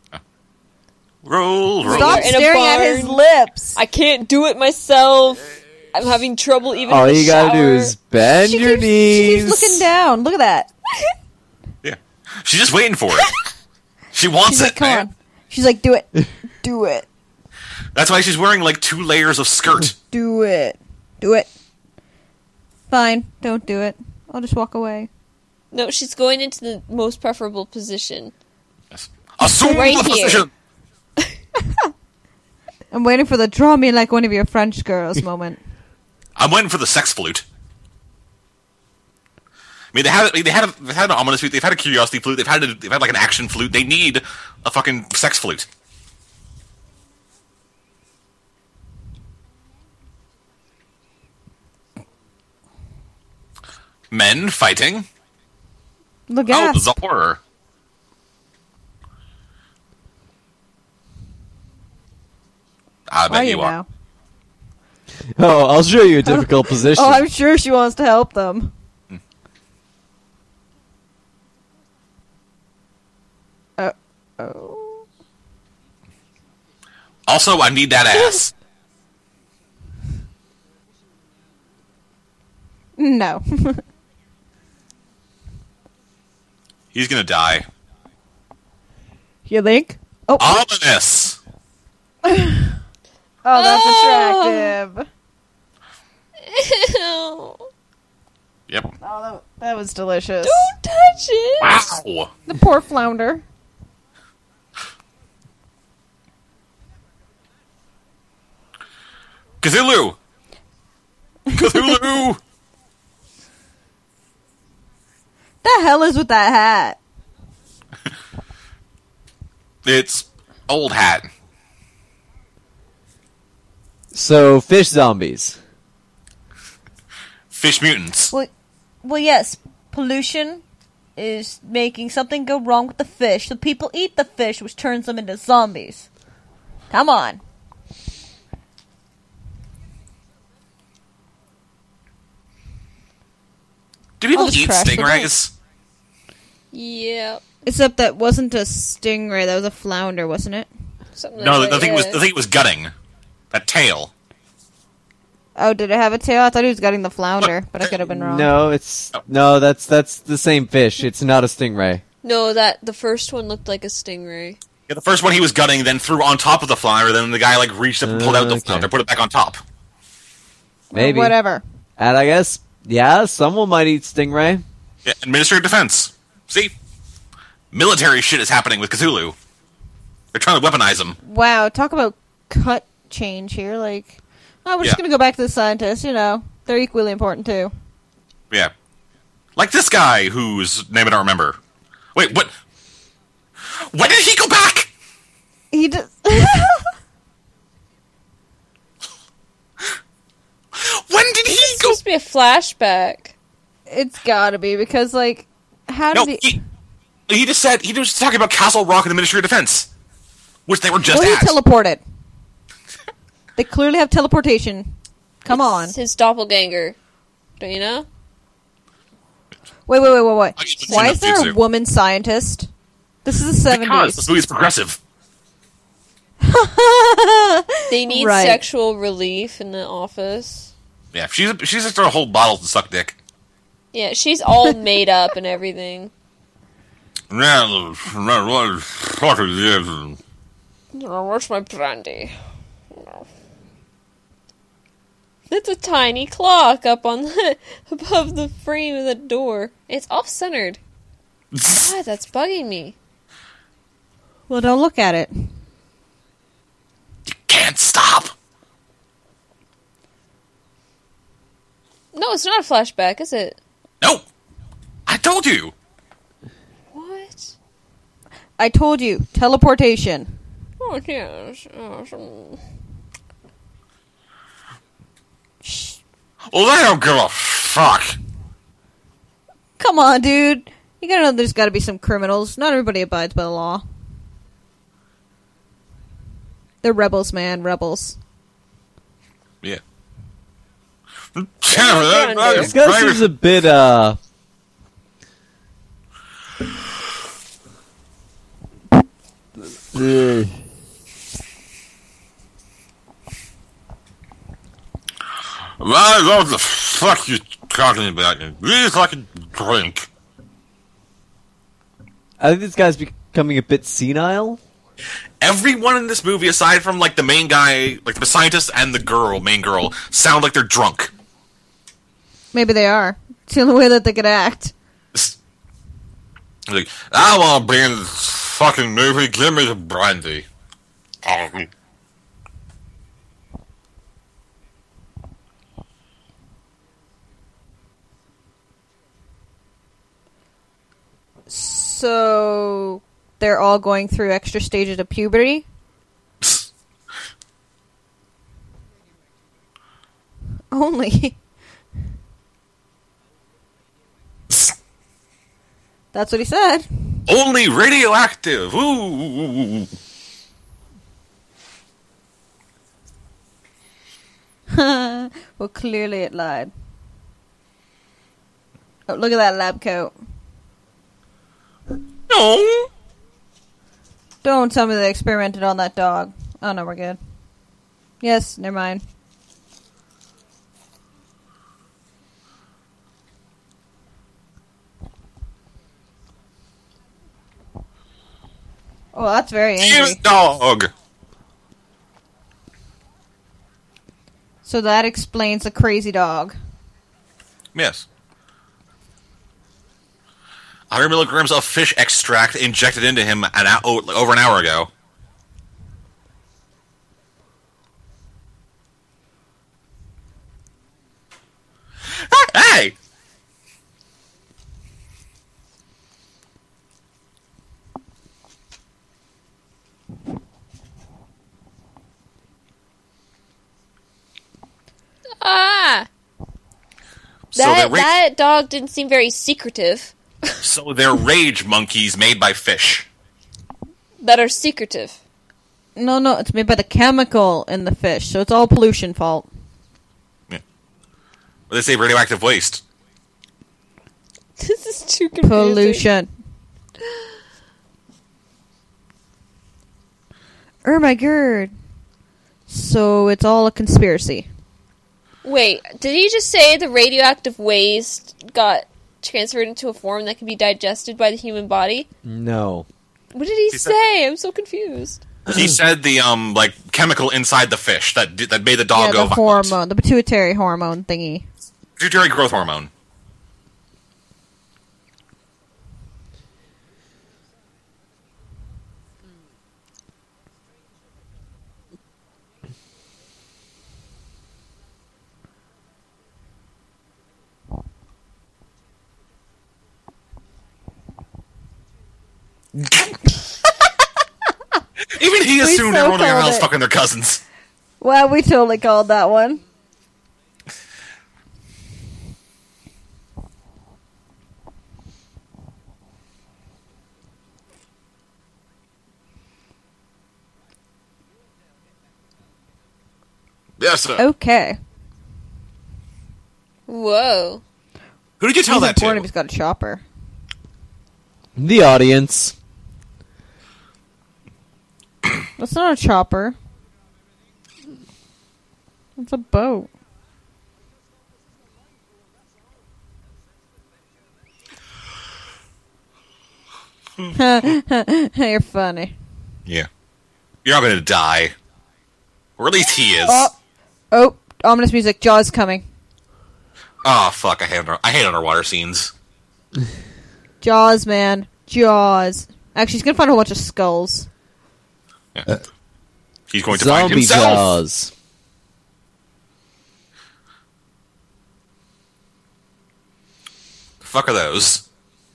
Roll. Stop in a staring at his barn. lips. I can't do it myself. I'm having trouble even All in the you gotta do shower. is bend She your keeps knees. looking down. Look at that. Yeah. She's just waiting for it. She wants She's it, like, come man. on. She's like, do it. Do it. That's why she's wearing like 2 layers of skirt. Do it. Do it. Fine. Don't do it. I'll just walk away. No, she's going into the most preferable position. Yes. Assume Right the here. position. I'm waiting for the draw me like one of your French girls moment. I'm waiting for the sex flute. I mean, they had an ominous flute. They've had a curiosity flute. They've had like an action flute. They need a fucking sex flute. Men fighting. Look Oh, at there's a horror. I bet you are. now? Oh, I'll show you a difficult position. Oh, I'm sure she wants to help them. Oh. Also, I need that ass. No. He's gonna die. You think? Oh, Ominous. oh, that's attractive. Ew. Yep. Oh, that was delicious. Don't touch it. Wow. The poor flounder. Cthulhu. Cthulhu. The hell is with that hat? It's old hat. So, fish zombies. Fish mutants. Well, yes. Pollution is making something go wrong with the fish. So people eat the fish, which turns them into zombies. Come on. Do people I'll just eat crash the stingrays? Yeah. Except that wasn't a stingray, that was a flounder, wasn't it? Something No, like the that, thing was yeah. the thing was gutting. That tail. Oh, did it have a tail? I thought he was gutting the flounder, but I could have been wrong. No, that's the same fish. It's not a stingray. No, the first one looked like a stingray. Yeah, the first one he was gutting, then threw on top of the flounder. Then the guy like reached up and pulled out the Okay. flounder, put it back on top. Maybe. Whatever. And I guess, yeah, someone might eat stingray. Yeah, and Ministry of Defense. See, military shit is happening with Cthulhu. They're trying to weaponize him. Wow, talk about cut change here. Like, oh, we're just Yeah. going to go back to the scientists, They're equally important, too. Yeah, like this guy whose name I don't remember. Wait, what? When did he go back? He just... When did he It's go? supposed to be a flashback. It's gotta be, because, like, how No, did he... he just said he was talking about Castle Rock and the Ministry of Defense, which they were just Well, he at. teleported. They clearly have teleportation. Come on. It's his doppelganger. Don't you know? Wait. I just Why seen is the there a jutsu. woman scientist? This is the Because 70s. this movie's progressive. They need Right. sexual relief in the office. Yeah, she's just throwing whole bottles to suck dick. Yeah, she's all made up and everything. Yeah, what is Oh, where's my brandy? It's a tiny clock up on the above the frame of the door. It's off centered. God, that's bugging me. Well, don't look at it. Can't stop. No, it's not a flashback, is it? No, I told you. What? I told you. Teleportation. Oh yes. Well, they don't give a fuck. Come on, dude. You gotta know there's gotta be some criminals. Not everybody abides by the law. They're rebels, man. Rebels. Yeah. This guy seems a bit, What the fuck you talking about? Really fucking drink. I think this guy's becoming a bit senile. Everyone in this movie, aside from like the main guy, like the scientist and the main girl, sound like they're drunk. Maybe they are. It's the only way that they could act. Like, I want to be in this fucking movie. Give me the brandy. So they're all going through extra stages of puberty. Only. That's what he said. Only radioactive. Ooh. Well, clearly it lied. Oh, look at that lab coat. No. Don't tell me they experimented on that dog. Oh, no, we're good. Yes, never mind. Oh, that's very angry. His dog. So that explains the crazy dog. Yes. 100 milligrams of fish extract injected into him over an hour ago. Hey! That dog didn't seem very secretive. So they're rage monkeys made by fish. That are secretive. No, it's made by the chemical in the fish, so it's all pollution fault. Yeah. Well, they say radioactive waste. This is too confusing. Pollution. Oh my god. So it's all a conspiracy. Wait, did he just say the radioactive waste got transferred into a form that can be digested by the human body? No. What did he say? I'm so confused. He said the chemical inside the fish that made the dog go the violent. hormone, the pituitary hormone thingy. Pituitary growth hormone. Even he assumed so everyone around called was it. fucking their cousins. Well, we totally called that one. Yes, sir. Okay. Whoa. Who did you tell He's that important if to? he's got a chopper. The audience. That's not a chopper. It's a boat. You're funny. Yeah. You're not going to die. Or at least he is. Oh, ominous music. Jaws coming. Oh, fuck. I hate underwater scenes. Jaws, man. Jaws. Actually, he's gonna find a whole bunch of skulls. Yeah. He's going to find Zombie himself. Jaws. The fuck are those?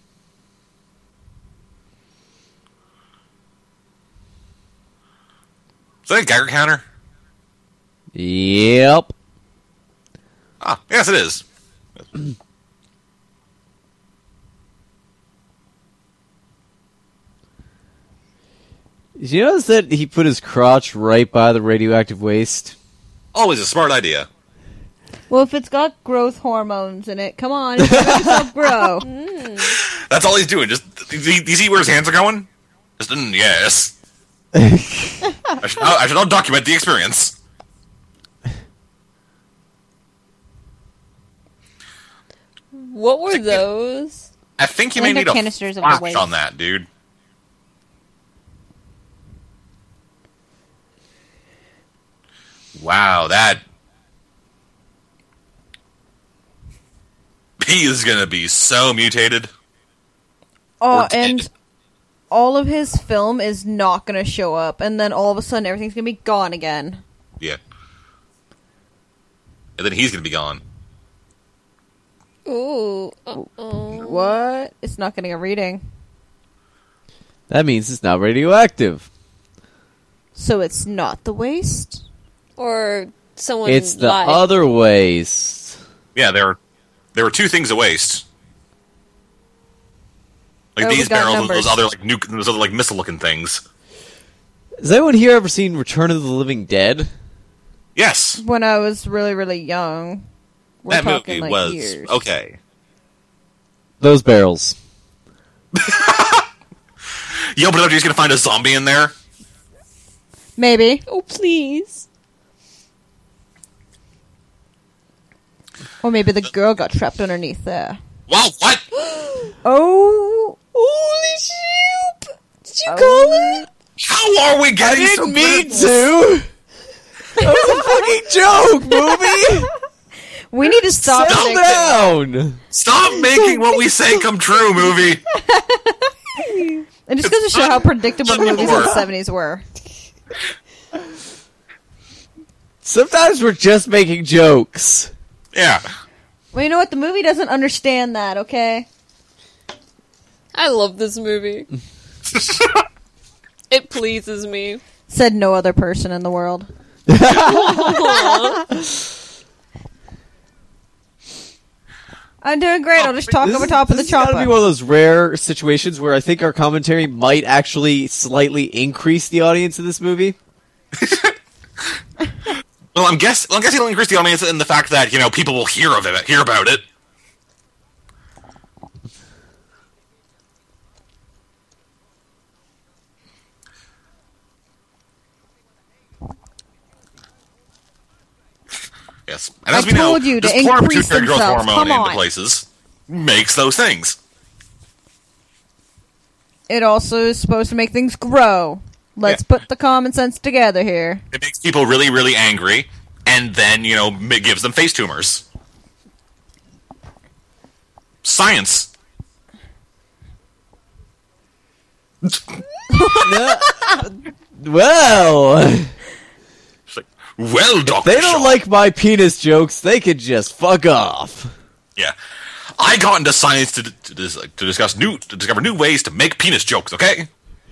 Is that a Geiger counter? Yep. Ah, yes, it is. Did you notice that he put his crotch right by the radioactive waste? Always a smart idea. Well, if it's got growth hormones in it, come on, it's gonna make itself grow. That's all he's doing. Just do you see where his hands are going? Just yes. I should not document the experience. What were those? I think you I may think need they're a canisters of the flash waste. on that, dude. Wow, that he is gonna be so mutated. Oh, Or dead. and all of his film is not gonna show up, and then all of a sudden everything's gonna be gone again. Yeah, and then he's gonna be gone. Ooh. Uh-oh. What? It's not getting a reading. That means it's not radioactive. So it's not the waste? Or someone It's the lied. other waste. Yeah, there were two things of waste. Like Oh, we these got barrels, and numbers. those other like missile-looking things. Has anyone here ever seen Return of the Living Dead? Yes, When I was really, really young. We're that talking, movie like, was years. okay. Those barrels. You open it up, you're just gonna find a zombie in there. Maybe. Oh, please. Or maybe the girl got trapped underneath there. Wow, what? Oh! Holy shit! Did you Oh. call it? How are we getting so good at this? to! That was a fucking joke, movie! We need to stop Settle predicting. down! Stop making what we say come true, movie. It just goes to show how predictable Not movies in the anymore. 70s were. Sometimes we're just making jokes. Yeah. Well, you know what? The movie doesn't understand that, okay? I love this movie. It pleases me. Said no other person in the world. I'm doing great. I'll just talk over top of the This has gotta be chopper. one of those rare situations where I think our commentary might actually slightly increase the audience of this movie. Well, I'm guessing it'll increase the audience in the fact that people will hear about it. Yes, and as I we know, told you to just pouring increase pituitary growth themselves. hormone Come into on. places makes those things. It also is supposed to make things grow. Let's Yeah. put the common sense together here. It makes people really, really angry, and then it gives them face tumors. Science. Well, It's like, well, Doctor they don't Shaw. like my penis jokes. They could just fuck off. Yeah, I got into science to discover new ways to make penis jokes. Okay.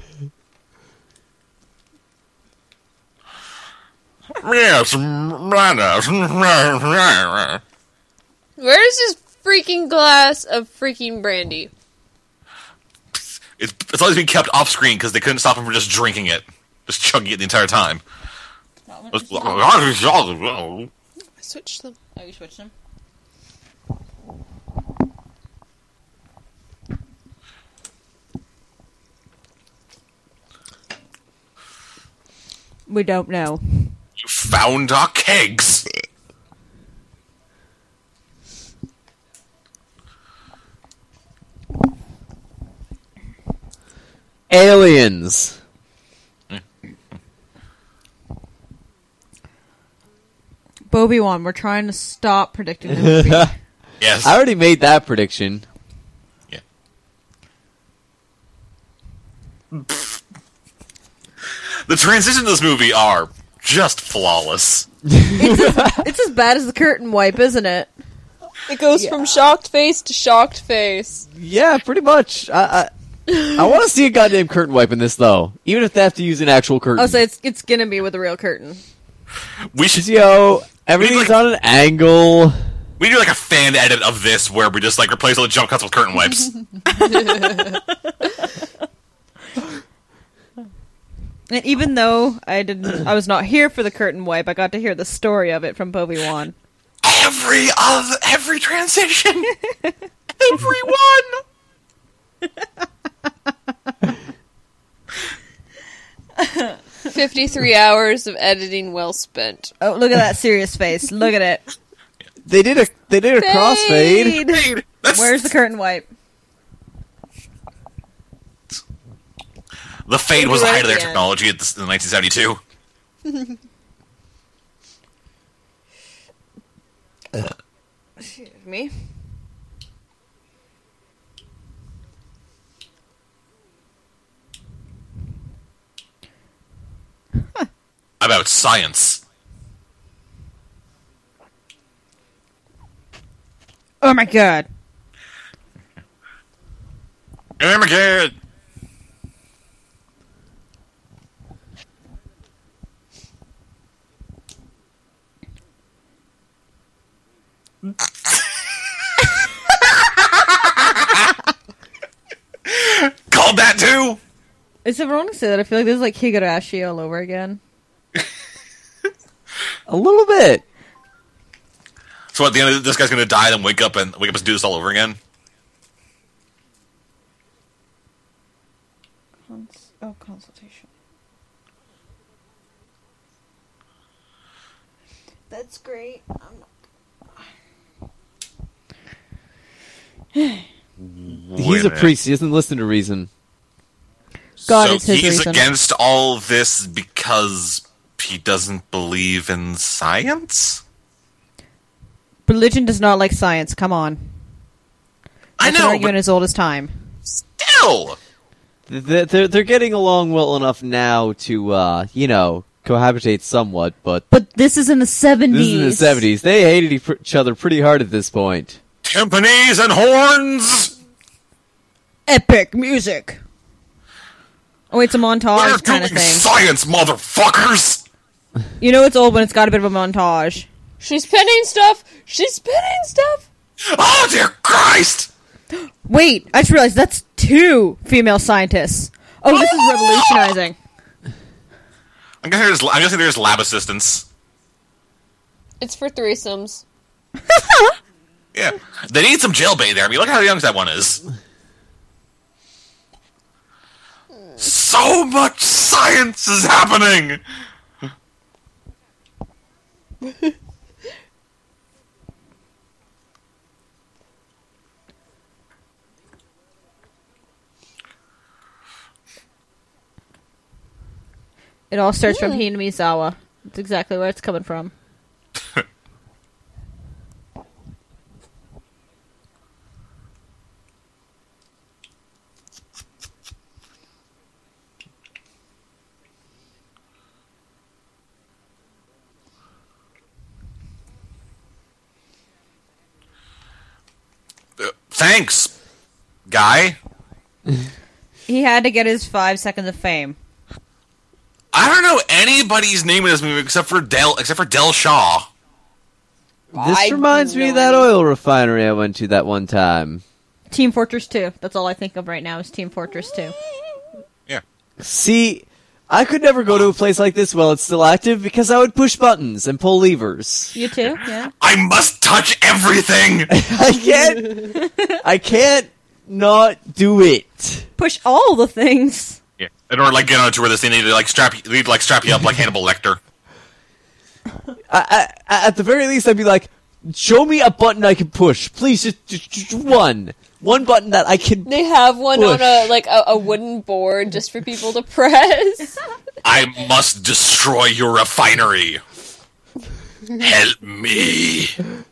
Yes. Where's this freaking glass of freaking brandy? It's always been kept off screen because they couldn't stop him from just drinking it, just chugging it the entire time. I switched them. Oh, you switched them? We don't know. You found our kegs. Aliens. Obi-Wan, we're trying to stop predicting the movie. Yes. I already made that prediction. Yeah. The transitions in this movie are just flawless. It's as bad as the curtain wipe, isn't it? It goes from shocked face to shocked face. Yeah, pretty much. I want to see a goddamn curtain wipe in this, though. Even if they have to use an actual curtain. I'll say it's gonna be with a real curtain. We should Everything's on an angle. we do like a fan edit of this where we just like replace all the jump cuts with curtain wipes. And even though I was not here for the curtain wipe, I got to hear the story of it from Obi-Wan. Every transition, everyone. 53 hours of editing spent. Oh, look at that serious face! Look at it. They did a crossfade. Fade. Where's the curtain wipe? The fade was Right ahead of their at the end. technology in 1972. Excuse me. About science. Oh my god! Oh my god. Called that too? Is it wrong to say that? I feel like this is like Higurashi all over again. A little bit. So at the end of this guy's gonna die, then wake up and do this all over again? Consultation. That's great. He's a priest. He doesn't listen to reason. God, so it's his he's reason. against all this because he doesn't believe in science? Religion does not like science. Come on. I That's an know, argument but as old as time. still! They're getting along well enough now to cohabitate somewhat, but But this is in the 70s. this is in the 70s. They hated each other pretty hard at this point. Timpanis and horns! Epic music. Oh, it's a We're montage kind of doing thing. science, motherfuckers! You know it's old when it's got a bit of a montage. She's pinning stuff! She's pinning stuff! Oh dear Christ! Wait, I just realized that's 2 female scientists. Oh, this is revolutionizing. I'm guessing there's lab assistants. It's for threesomes. Yeah. They need some jailbait there. I mean, look how young that one is. So much science is happening! It all starts from Hinamizawa. That's exactly where it's coming from. Thanks, guy. He had to get his 5 seconds of fame. I don't know anybody's name in this movie except for Del Shaw. This I reminds me of that oil refinery I went to that one time. Team Fortress 2. That's all I think of right now is Team Fortress 2. Yeah. See, I could never go to a place like this while it's still active because I would push buttons and pull levers. You too? Yeah. I must touch everything. I can't not do it. Push all the things. Yeah. In order to like get onto where this thing need to like strap you up like Hannibal Lecter. At the very least, I'd be like, show me a button I can push. Please, just one. One button that I can... They have one push. on a wooden board just for people to press. I must destroy your refinery. Help me.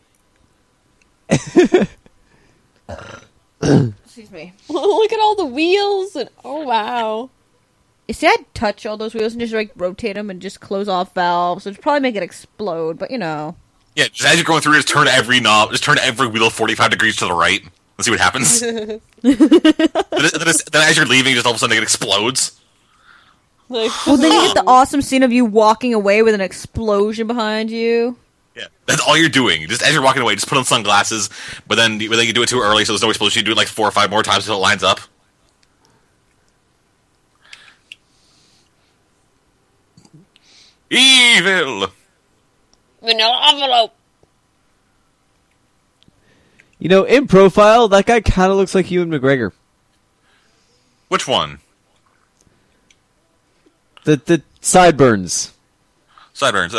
Excuse me. Look at all the wheels and oh wow. You see, I'd touch all those wheels and just like rotate them and just close off valves, which would probably make it explode, but you know. Yeah, just as you're going through, just turn every knob, just turn every wheel 45 degrees to the right. Let's see what happens. then as you're leaving, just all of a sudden it explodes. Like, Well, then you get the awesome scene of you walking away with an explosion behind you. Yeah, that's all you're doing. Just as you're walking away, just put on sunglasses. But then you do it too early, so there's no explosion. You do it like 4 or 5 more times until it lines up. Evil. vanilla envelope. You know, in profile, that guy kind of looks like Ewan McGregor. Which one? The sideburns. Sideburns.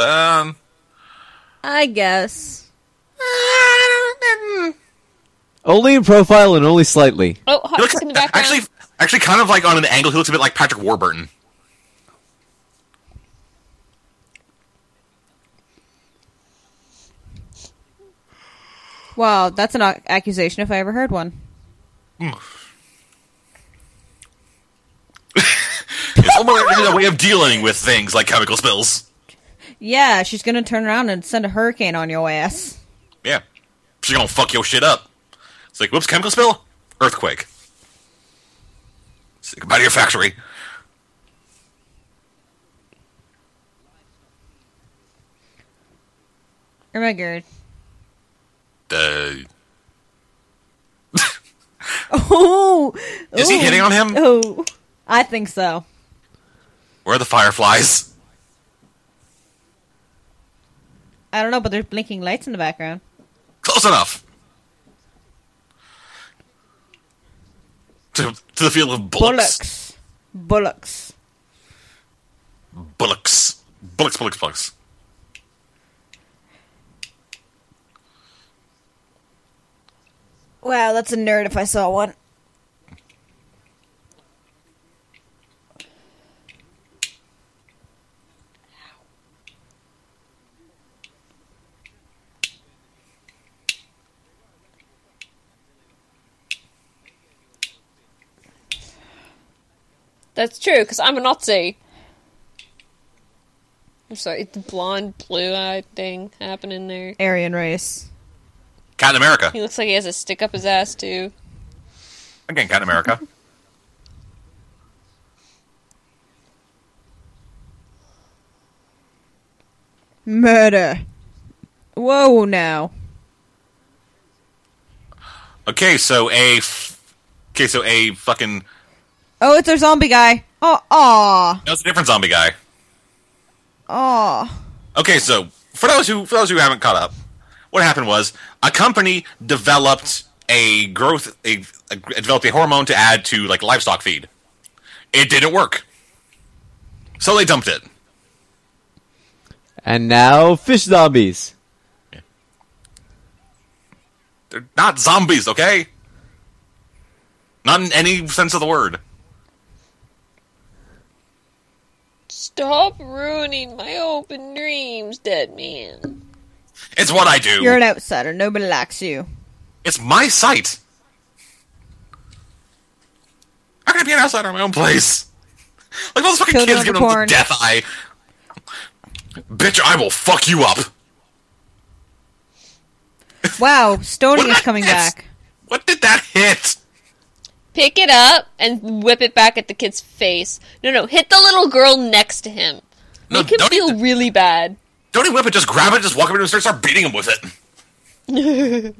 I guess. Only in profile and only slightly. Oh, hot He looks chick in the background. actually, kind of like on an angle, he looks a bit like Patrick Warburton. Wow, that's an accusation if I ever heard one. It's almost a way of dealing with things like chemical spills. Yeah, she's gonna turn around and send a hurricane on your ass. Yeah. She's gonna fuck your shit up. It's like, whoops, chemical spill? Earthquake. Say goodbye to your factory. Oh my god. Oh! Is he Ooh. hitting on him? Oh, I think so. Where are the fireflies? I don't know, but there's blinking lights in the background. Close enough. To the field of bullocks. Bullocks. Bullocks. Bullocks. Wow, that's a nerd if I saw one. That's true, because I'm a Nazi. I'm sorry, the blonde, blue-eyed thing happening there. Aryan race. Captain America. He looks like he has a stick up his ass, too. Again, Captain America. Murder. Whoa, now. Okay, so a fucking Oh, it's our zombie guy. Oh, aw. no, it's a different zombie guy. Aw. Okay, so for those who haven't caught up, what happened was a company developed developed a hormone to add to like livestock feed. It didn't work, so they dumped it. And now, fish zombies. They're not zombies, okay? Not in any sense of the word. Stop ruining my open dreams, dead man. It's what I do. You're an outsider. Nobody likes you. It's my site. I'm gonna be an outsider in my own place. Like all those fucking Children kids of giving them the porn. death eye. Bitch, I will fuck you up. Wow, Stony What is did coming that hit? back. What did that hit? Pick it up and whip it back at the kid's face. No, hit the little girl next to him. No, Make him don't feel even- really bad. Don't even whip it, just grab it, just walk up to him and start beating him with it.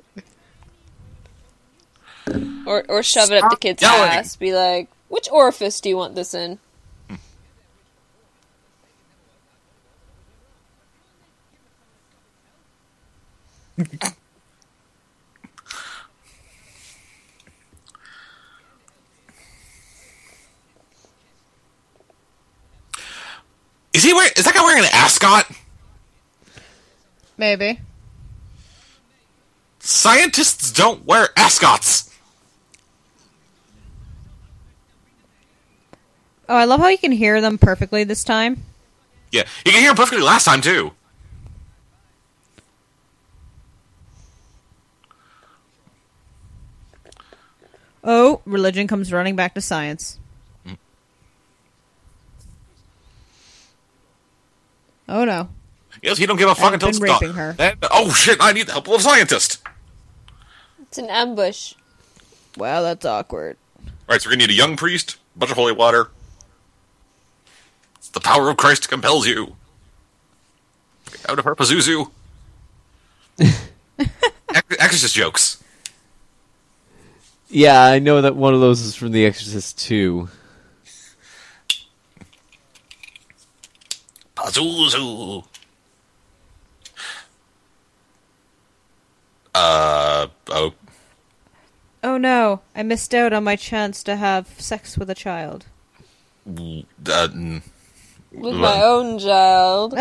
Or shove it up the kid's yelling. ass. Be like, which orifice do you want this in? Is that guy wearing an ascot? Maybe. Scientists don't wear ascots. Oh, I love how you can hear them perfectly this time. Yeah, you can hear him perfectly last time, too. Oh, religion comes running back to science. Oh no. Yes, he don't give a fuck I've until been it's raping done. her. Oh shit, I need the help of a scientist. It's an ambush. Well, that's awkward. Right, so we're gonna need a young priest, a bunch of holy water. The power of Christ compels you. Get out of her Pazuzu. Exorcist jokes. Yeah, I know that one of those is from The Exorcist 2. Pazuzu. Oh. Oh no, I missed out on my chance to have sex with a child. With my own child.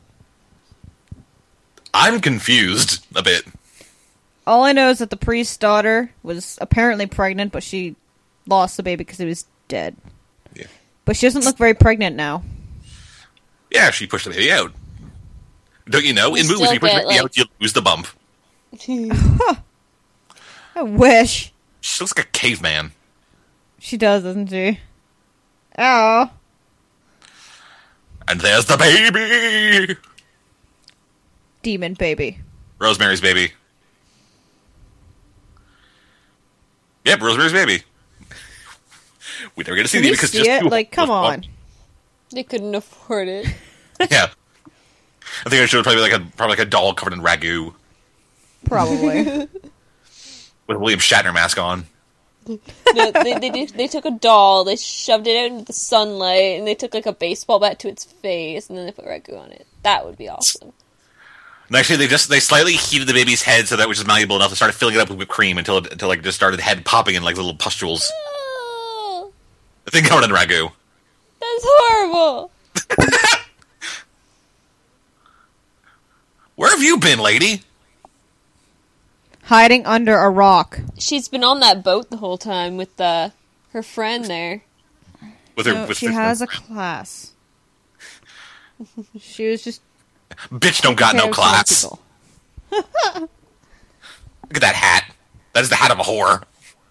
I'm confused a bit. All I know is that the priest's daughter was apparently pregnant, but she lost the baby because it was dead. Yeah. But she doesn't look very pregnant now. Yeah, she pushed the baby out. Don't you know? In You movies, when you still push the get, baby like- out, you lose the bump. I wish. She looks like a caveman. She does, doesn't she? Oh. And there's the baby! Demon baby. Rosemary's Baby. Yep, Rosemary's Baby. We never get to see Can the you because see just it? two Like, come holes. on. They couldn't afford it. Yeah. I think I should probably like a doll covered in ragu Probably. with a William Shatner mask on. No, they took a doll, they shoved it out into the sunlight, and they took like a baseball bat to its face, and then they put ragu on it. That would be awesome. And actually, they slightly heated the baby's head so that it was just malleable enough to start filling it up with whipped cream until it just started head popping in like little pustules. Oh, The thing covered in ragu. that's horrible. Where have you been, lady? Hiding under a rock. She's been on that boat the whole time with her friend there. With her, No, with she her- has a class. She was just... bitch don't got no taking care of class. people. Look at that hat. That is the hat of a whore.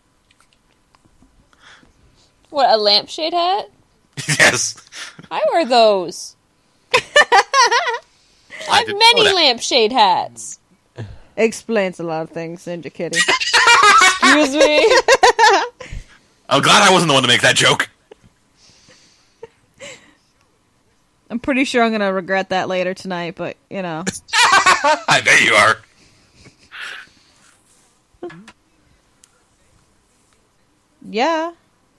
What, a lampshade hat? Yes. I wear those. I have didn't many know that. lampshade hats. Explains a lot of things, Ninja Kitty. Excuse me. I'm glad I wasn't the one to make that joke. I'm pretty sure I'm gonna regret that later tonight, but, you know. I bet you are. Yeah.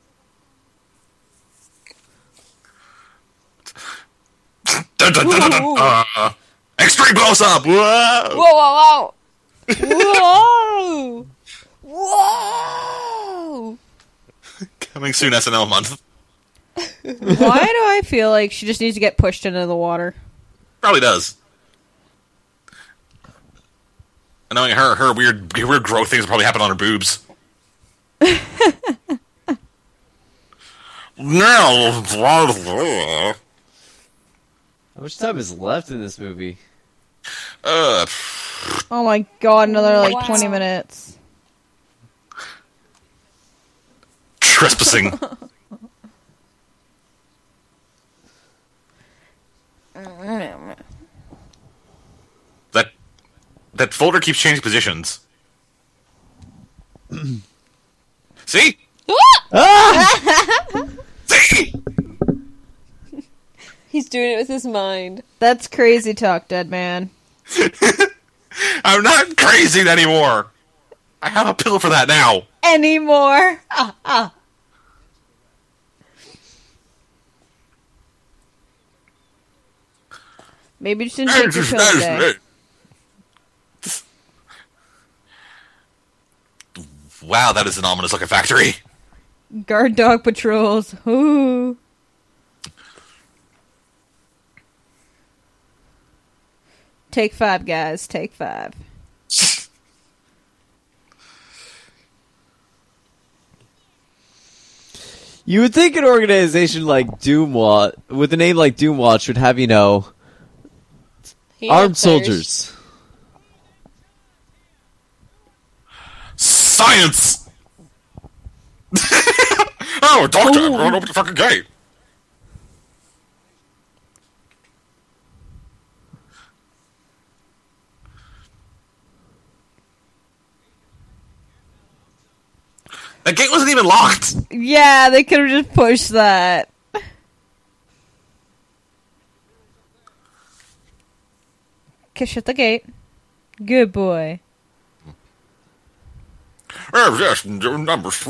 Dun, dun, dun, dun, dun. Extreme close up. Whoa. Whoa, whoa, whoa! Whoa! Whoa! Coming soon, SNL month. Why do I feel like she just needs to get pushed into the water? Probably does. And knowing her weird growth things probably happen on her boobs. Now, How much time is left in this movie? uh, Oh my god, another like Wow. 20 minutes. trespassing. That folder keeps changing positions. See? See? He's doing it with his mind. That's crazy talk, dead man. I'm not crazy anymore. I have a pill for that now. Anymore. Maybe you shouldn't take your pill today. Wow, that is an ominous looking factory. Guard dog patrols. Ooh. Take 5, guys. Take 5. You would think an organization like Doomwatch, with a name like Doomwatch, would have, He armed had soldiers. Science! Oh, doctor, I'm going to open the fucking gate. That gate wasn't even locked. Yeah, they could have just pushed that. Okay, shut the gate. Good boy. Yes, numbers.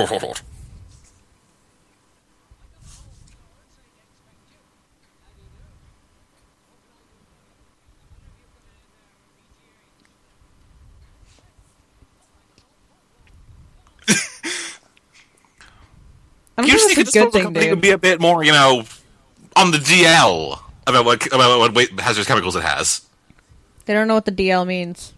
I don't You just think think that's this a good film thing, company would dude. be a bit more, on the DL about what hazardous chemicals it has. They don't know what the DL means.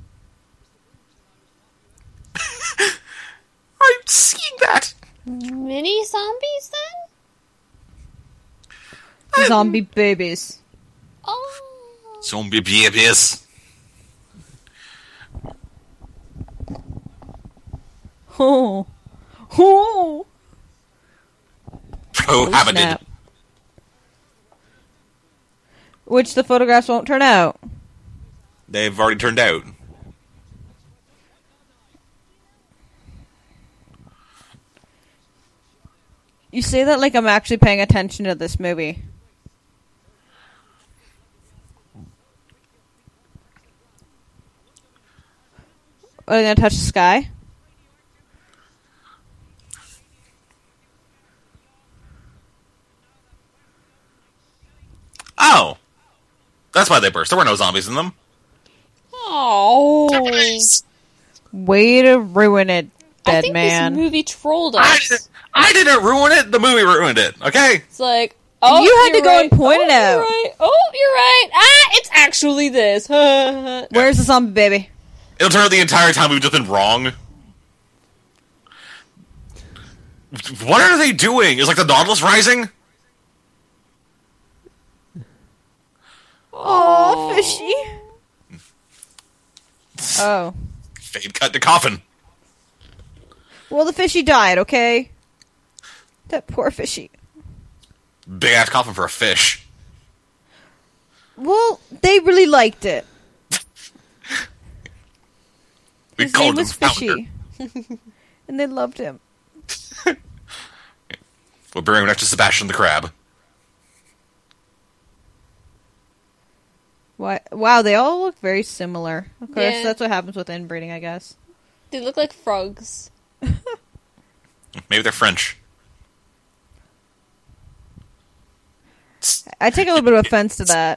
I'm seeing that. Mini zombies then? Zombie babies. Oh. Zombie babies. Oh. Oh. Cohabited. Snap. Which the photographs won't turn out. They've already turned out. You say that like I'm actually paying attention to this movie. Are they gonna touch the sky? Oh. That's why they burst. There were no zombies in them. Oh. Way to ruin it, I dead think man. this movie trolled I us. didn't ruin it. The movie ruined it. Okay? It's like, oh, You had to you're go right. and point it Oh, out. You're right. Oh, you're right. Ah, it's actually this. Where's the zombie baby? It'll turn out the entire time we've just been wrong. What are they doing? Is like the Nautilus rising? Oh, fishy. Oh. Fade cut to coffin. Well, the fishy died, okay? That poor fishy. Big ass coffin for a fish. Well, they really liked it. We His called name him was Founder. Fishy. And they loved him. We're burying him next to Sebastian the Crab. Why? Wow, they all look very similar. Of course, Yeah. that's what happens with inbreeding, I guess. They look like frogs. Maybe they're French. I take a little bit of offense to that.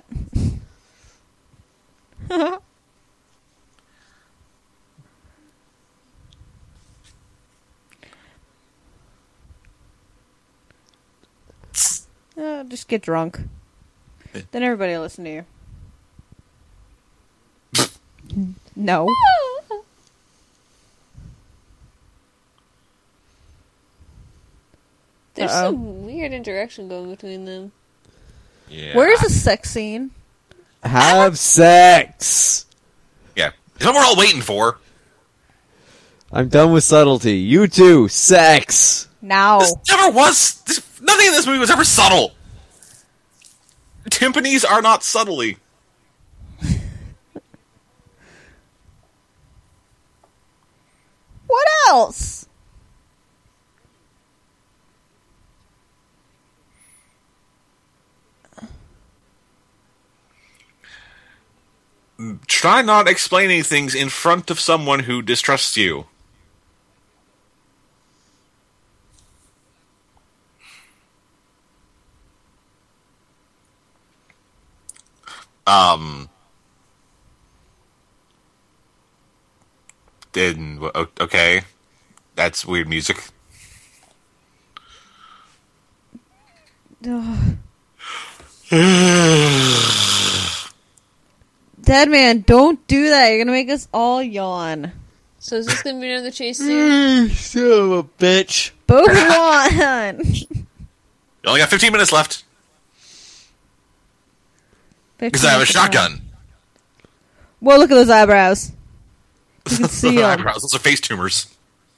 Just get drunk. Then everybody will listen to you. No. There's Uh-oh. some weird interaction going between them. Yeah. Where's the sex scene? Have sex. Yeah. It's what we're all waiting for. I'm done with subtlety. You too. Sex. Now. This never was. Nothing in this movie was ever subtle. Timpanis are not subtly. What else? Try not explaining things in front of someone who distrusts you. Okay. That's weird music. Ugh. Dead man, don't do that. You're gonna make us all yawn. So is this going to be another chase scene? Son of a bitch. Both on. You only got 15 minutes left. Because I have a shotgun. Well, look at those eyebrows. You can see them. Eyebrows. Those are face tumors.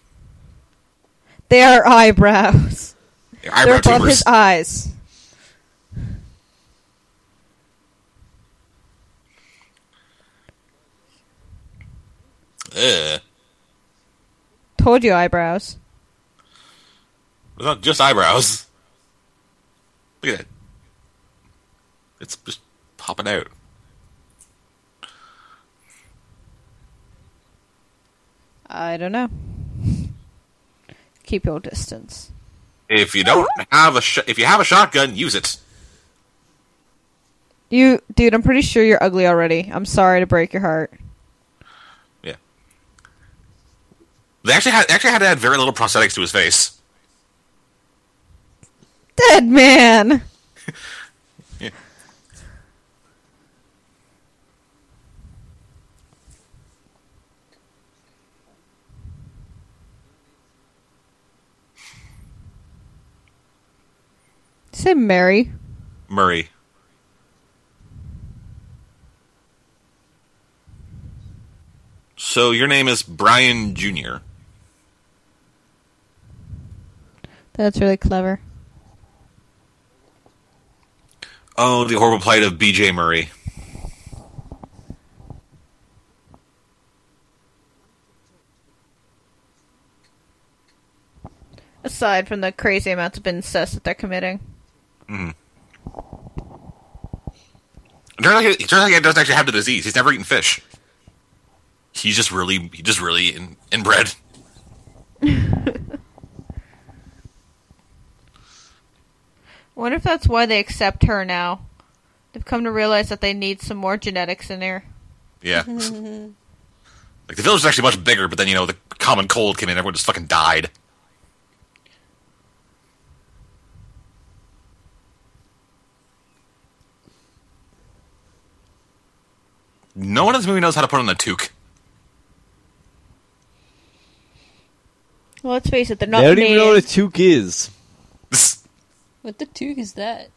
They are eyebrows. They're They're eyebrow above tumors. his eyes. Ugh. Told you eyebrows. It's not just eyebrows. Look at it. It's just popping out. I don't know. Keep your distance. If you don't have if you have a shotgun, use it. Dude, I'm pretty sure you're ugly already. I'm sorry to break your heart. Yeah. They actually had to add very little prosthetics to his face. Dead man. Yeah. Say Mary. Murray. So your name is Brian Jr. That's really clever. Oh, the horrible plight of B.J. Murray. Aside from the crazy amounts of incest that they're committing. Mm-hmm. It turns out he doesn't actually have the disease. He's never eaten fish. He's just really inbred. Wonder if that's why they accept her now. They've come to realize that they need some more genetics in there. Yeah. Like, the village is actually much bigger, but then, the common cold came in, everyone just fucking died. No one in this movie knows how to put on a toque. Well, let's face it, they're not They don't even know what a native. toque is. What the toque is that?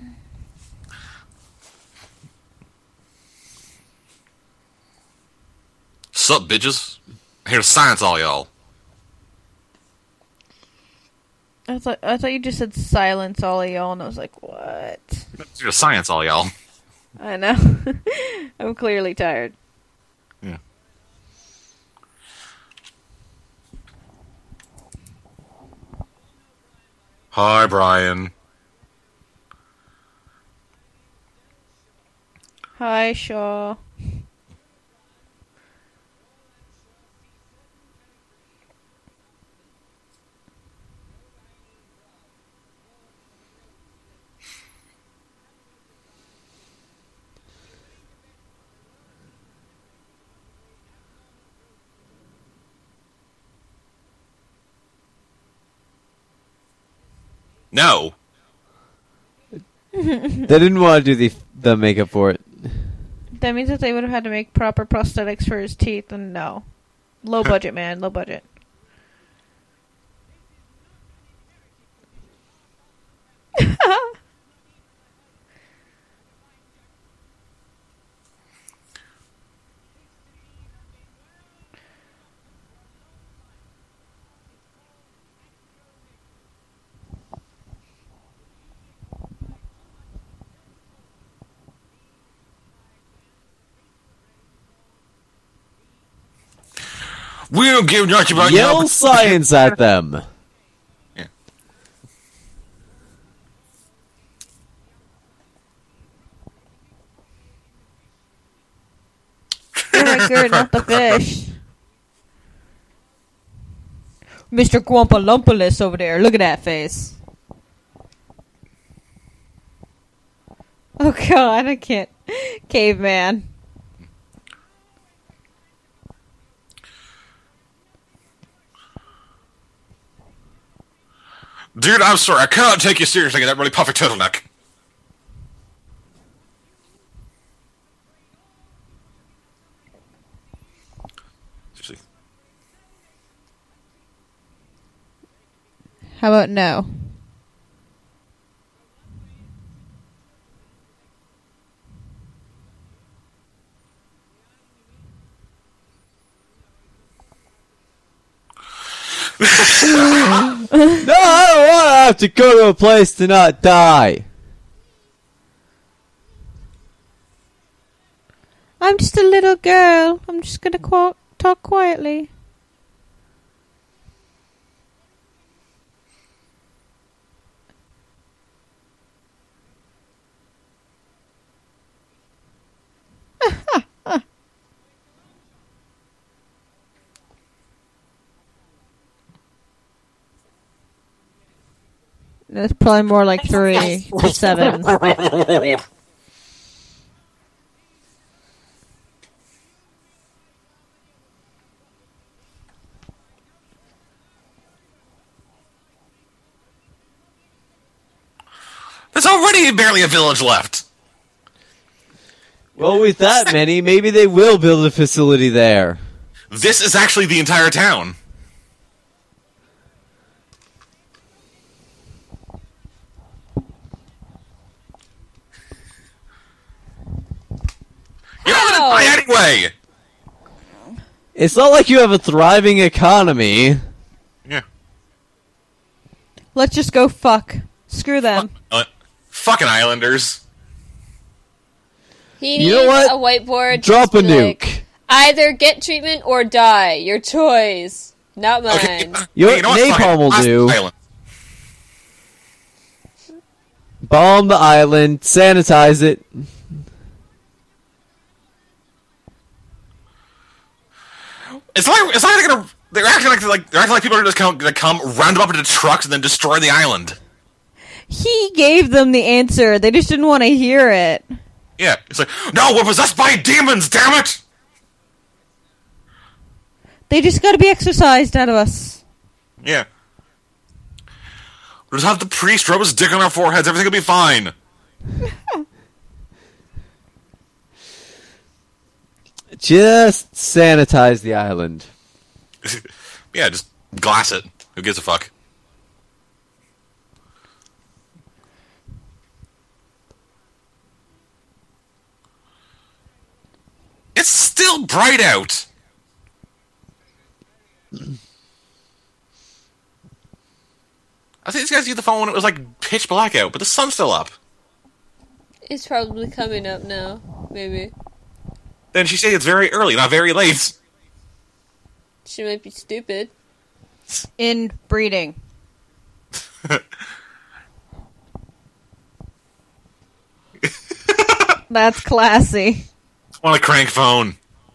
Sup, bitches? I'm here to science all y'all. I thought you just said silence all of y'all, and I was like, what? I'm here to science all y'all. I know. I'm clearly tired. Yeah. Hi, Brian. Hi, Shaw. No. They didn't want to do the makeup for it. That means that they would have had to make proper prosthetics for his teeth, and no. Low budget, man. Low budget. We don't give much about Yell science at them. Yeah. Very good, not the fish. Mr. Gwumpa Lumpalus over there. Look at that face. Oh god, I can't. Caveman. Dude, I'm sorry. I cannot take you seriously in that really puffy turtleneck. Seriously. How about no? No, I don't want to have to go to a place to not die. I'm just a little girl. I'm just gonna talk quietly. It's probably more like 3 to 7. There's already barely a village left. Well, with that many, maybe they will build a facility there. This is actually the entire town. You're not gonna die anyway! It's not like you have a thriving economy. Yeah. Let's just go fuck. Screw them. Fucking Islanders. He needs You know what? a whiteboard. Drop a just be like, nuke. either get treatment or die. Your choice. Not mine. Okay. You know Hey, what Fuck it. napalm will Last do? island. Bomb the island, sanitize it. It's like they're gonna. They're acting like people are just gonna come, round them up into trucks, and then destroy the island. He gave them the answer. They just didn't want to hear it. Yeah, it's like, no, we're possessed by demons. Damn it! They just got to be exorcised out of us. Yeah. We'll just have the priest rub his dick on our foreheads. Everything will be fine. Just sanitize the island. Yeah, just glass it. Who gives a fuck? It's still bright out. I think these guys used the phone when it was like pitch black out, but the sun's still up. It's probably coming up now. Maybe. Then she said it's very early, not very late. She might be stupid. In breeding. That's classy. On a crank phone.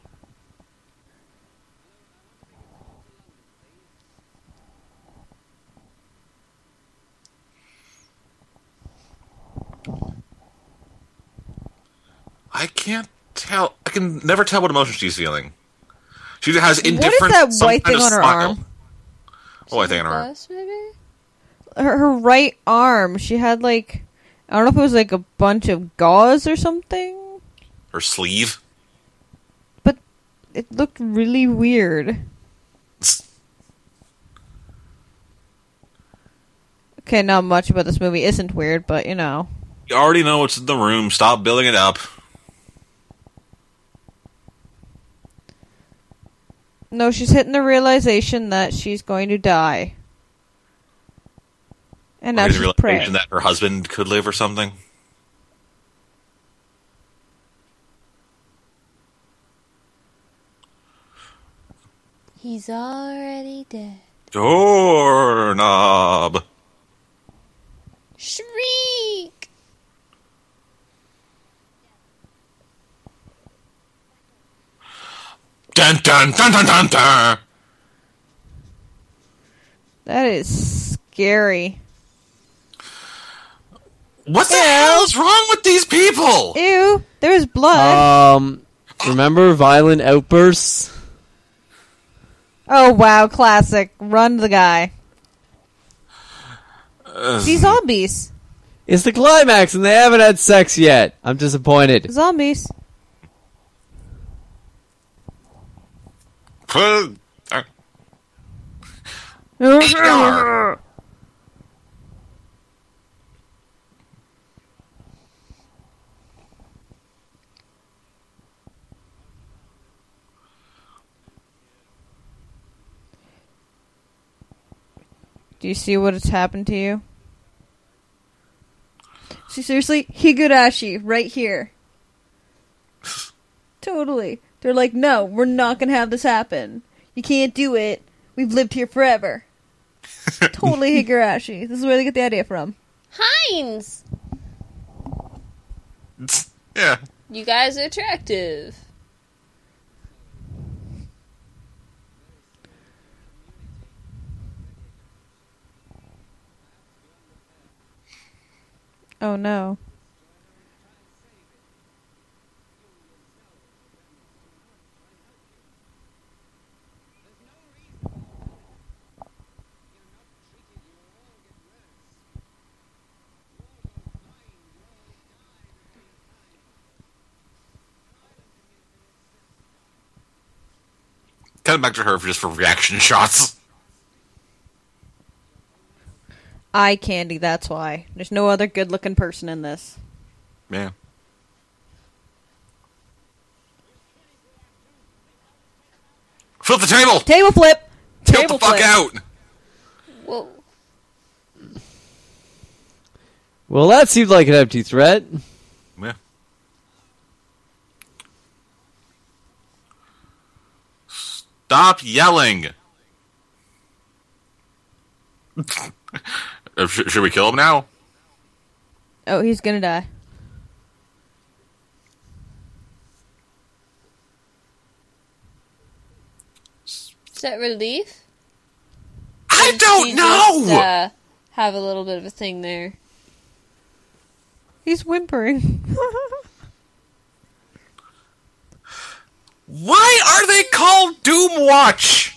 I can't tell. I can never tell what emotion she's feeling. She has indifference. What is that some white kind thing of on her smile. arm? What white thing on her arm? Glass, maybe? her right arm. She had like, I don't know if it was like a bunch of gauze or something, Her sleeve. but it looked really weird. Okay, not much about this movie isn't weird, but you know. You already know what's in the room. Stop building it up. No, she's hitting the realization that she's going to die. And now Or the she's realization praying. that her husband could live or something. He's already dead. Doorknob. Shriek! Dun dun dun dun dun dun. That is scary. What the hell is wrong with these people? Ew, there's blood. Remember violent outbursts? Oh wow, classic. Run the guy. See zombies. It's the climax and they haven't had sex yet. I'm disappointed. Zombies. Do you see what has happened to you? See, seriously, Higurashi, right here. Totally. They're like, no, we're not gonna have this happen. You can't do it. We've lived here forever. Totally Higurashi. This is where they get the idea from. Heinz! Yeah. You guys are attractive. Oh no. Cut it back to her just for reaction shots. Eye candy, that's why. There's no other good looking person in this. Yeah. Flip the table! Table flip! Tilt Table the fuck flip. out! Whoa. Well, that seemed like an empty threat. Yeah. Stop yelling! Should we kill him now? Oh, he's gonna die. Is that relief? I Or don't did you know! just, have a little bit of a thing there. He's whimpering. Why are they called Doom Watch?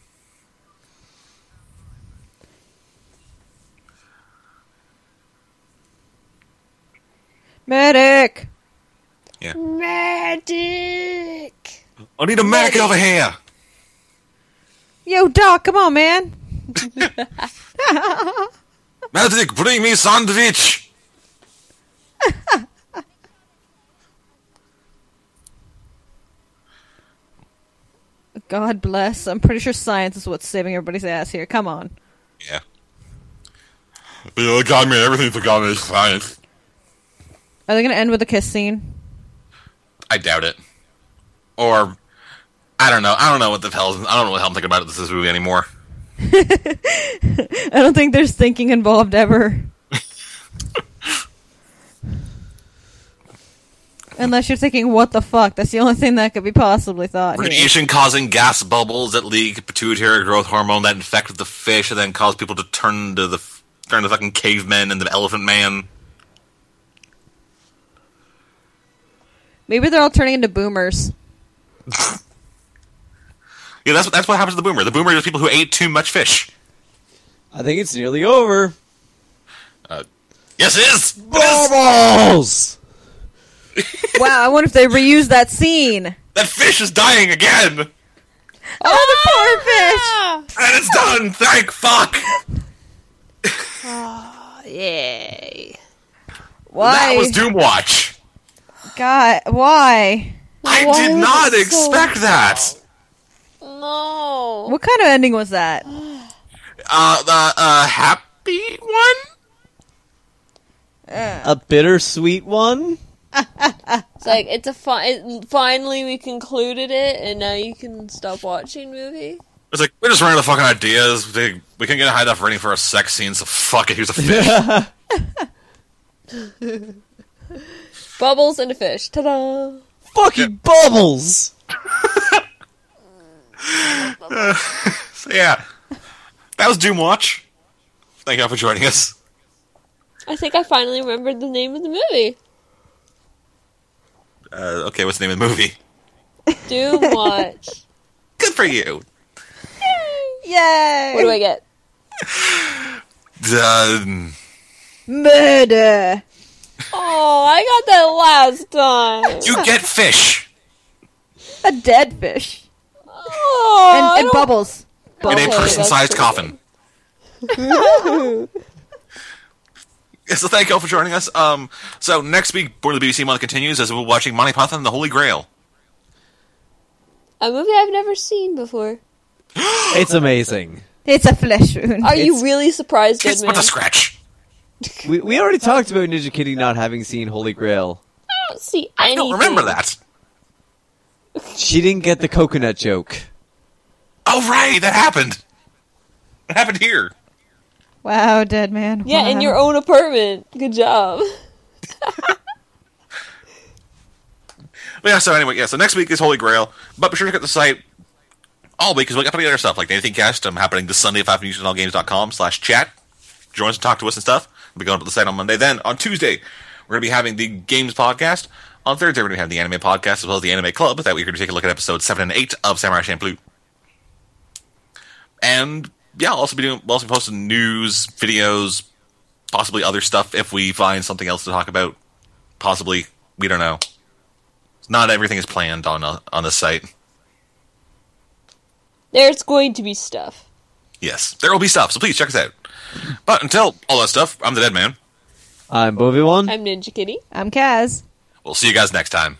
Medic! Medic! I need a medic over here! Yo, Doc, come on, man! Medic, bring me sandwich! God bless. I'm pretty sure science is what's saving everybody's ass here. Come on. Yeah. You got me, everything forgot me is science. Are they gonna end with a kiss scene? I doubt it. Or, I don't know. I don't know what the hell. I don't know what the hell I'm thinking about this movie anymore. I don't think there's thinking involved ever. Unless you're thinking, what the fuck? That's the only thing that could be possibly thought here. Radiation causing gas bubbles that leak pituitary growth hormone that infect the fish and then cause people to turn to fucking cavemen and the elephant man. Maybe they're all turning into boomers. Yeah, that's what happens to the boomer. The boomer is people who ate too much fish. I think it's nearly over. Yes, it is! It is! Bubbles! Wow, I wonder if they reused that scene. That fish is dying again! Oh, the poor fish! And it's done! Thank fuck! Yay. Why? That was Doomwatch. God, why? I Why did was not it so expect that! No. What kind of ending was that? The happy one? A bittersweet one? It's like, finally we concluded it, and now you can stop watching movie. It's like, we're just running out of fucking ideas. We couldn't get high enough rating for a sex scene, so fuck it, here's a fish. Bubbles and a fish. Ta-da! Fucking Bubbles! So yeah, that was Doomwatch. Thank you all for joining us. I think I finally remembered the name of the movie. Okay, what's the name of the movie? Doomwatch. Good for you. Yay! What do I get? Murder! Oh, I got that last time. You get fish. A dead fish. Oh, I And don't- bubbles. In a Okay, person-sized that's coffin. So thank you all for joining us. So next week, Born of the BBC month continues as we're watching Monty Python and the Holy Grail. A movie I've never seen before. It's amazing. It's a flesh wound. Are you It's- really surprised, It's Dead but Man? a scratch. We already talked about Ninja Kitty not having seen Holy Grail. I don't see I anything. don't remember that. She didn't get the coconut joke. Oh right, that happened. It happened here. Wow, dead man. Yeah, wow. in your own apartment. Good job. But yeah, so anyway, yeah, so next week is Holy Grail. But be sure to check out the site all week because we got plenty of other stuff like Anything Cast happening this Sunday at 5 p.m. allgames.com/chat. Join us and talk to us and stuff. We'll be going to the site on Monday. Then on Tuesday, we're going to be having the Games Podcast. On Thursday, we're going to have the Anime Podcast as well as the Anime Club. That week, we're going to take a look at episodes 7 and 8 of Samurai Champloo. And yeah, we'll also be posting news, videos, possibly other stuff if we find something else to talk about. Possibly, we don't know. Not everything is planned on the site. There's going to be stuff. Yes, there will be stuff, so please check us out. But until all that stuff, I'm the Dead Man. I'm Bovie1. I'm Ninja Kitty. I'm Kaz. We'll see you guys next time.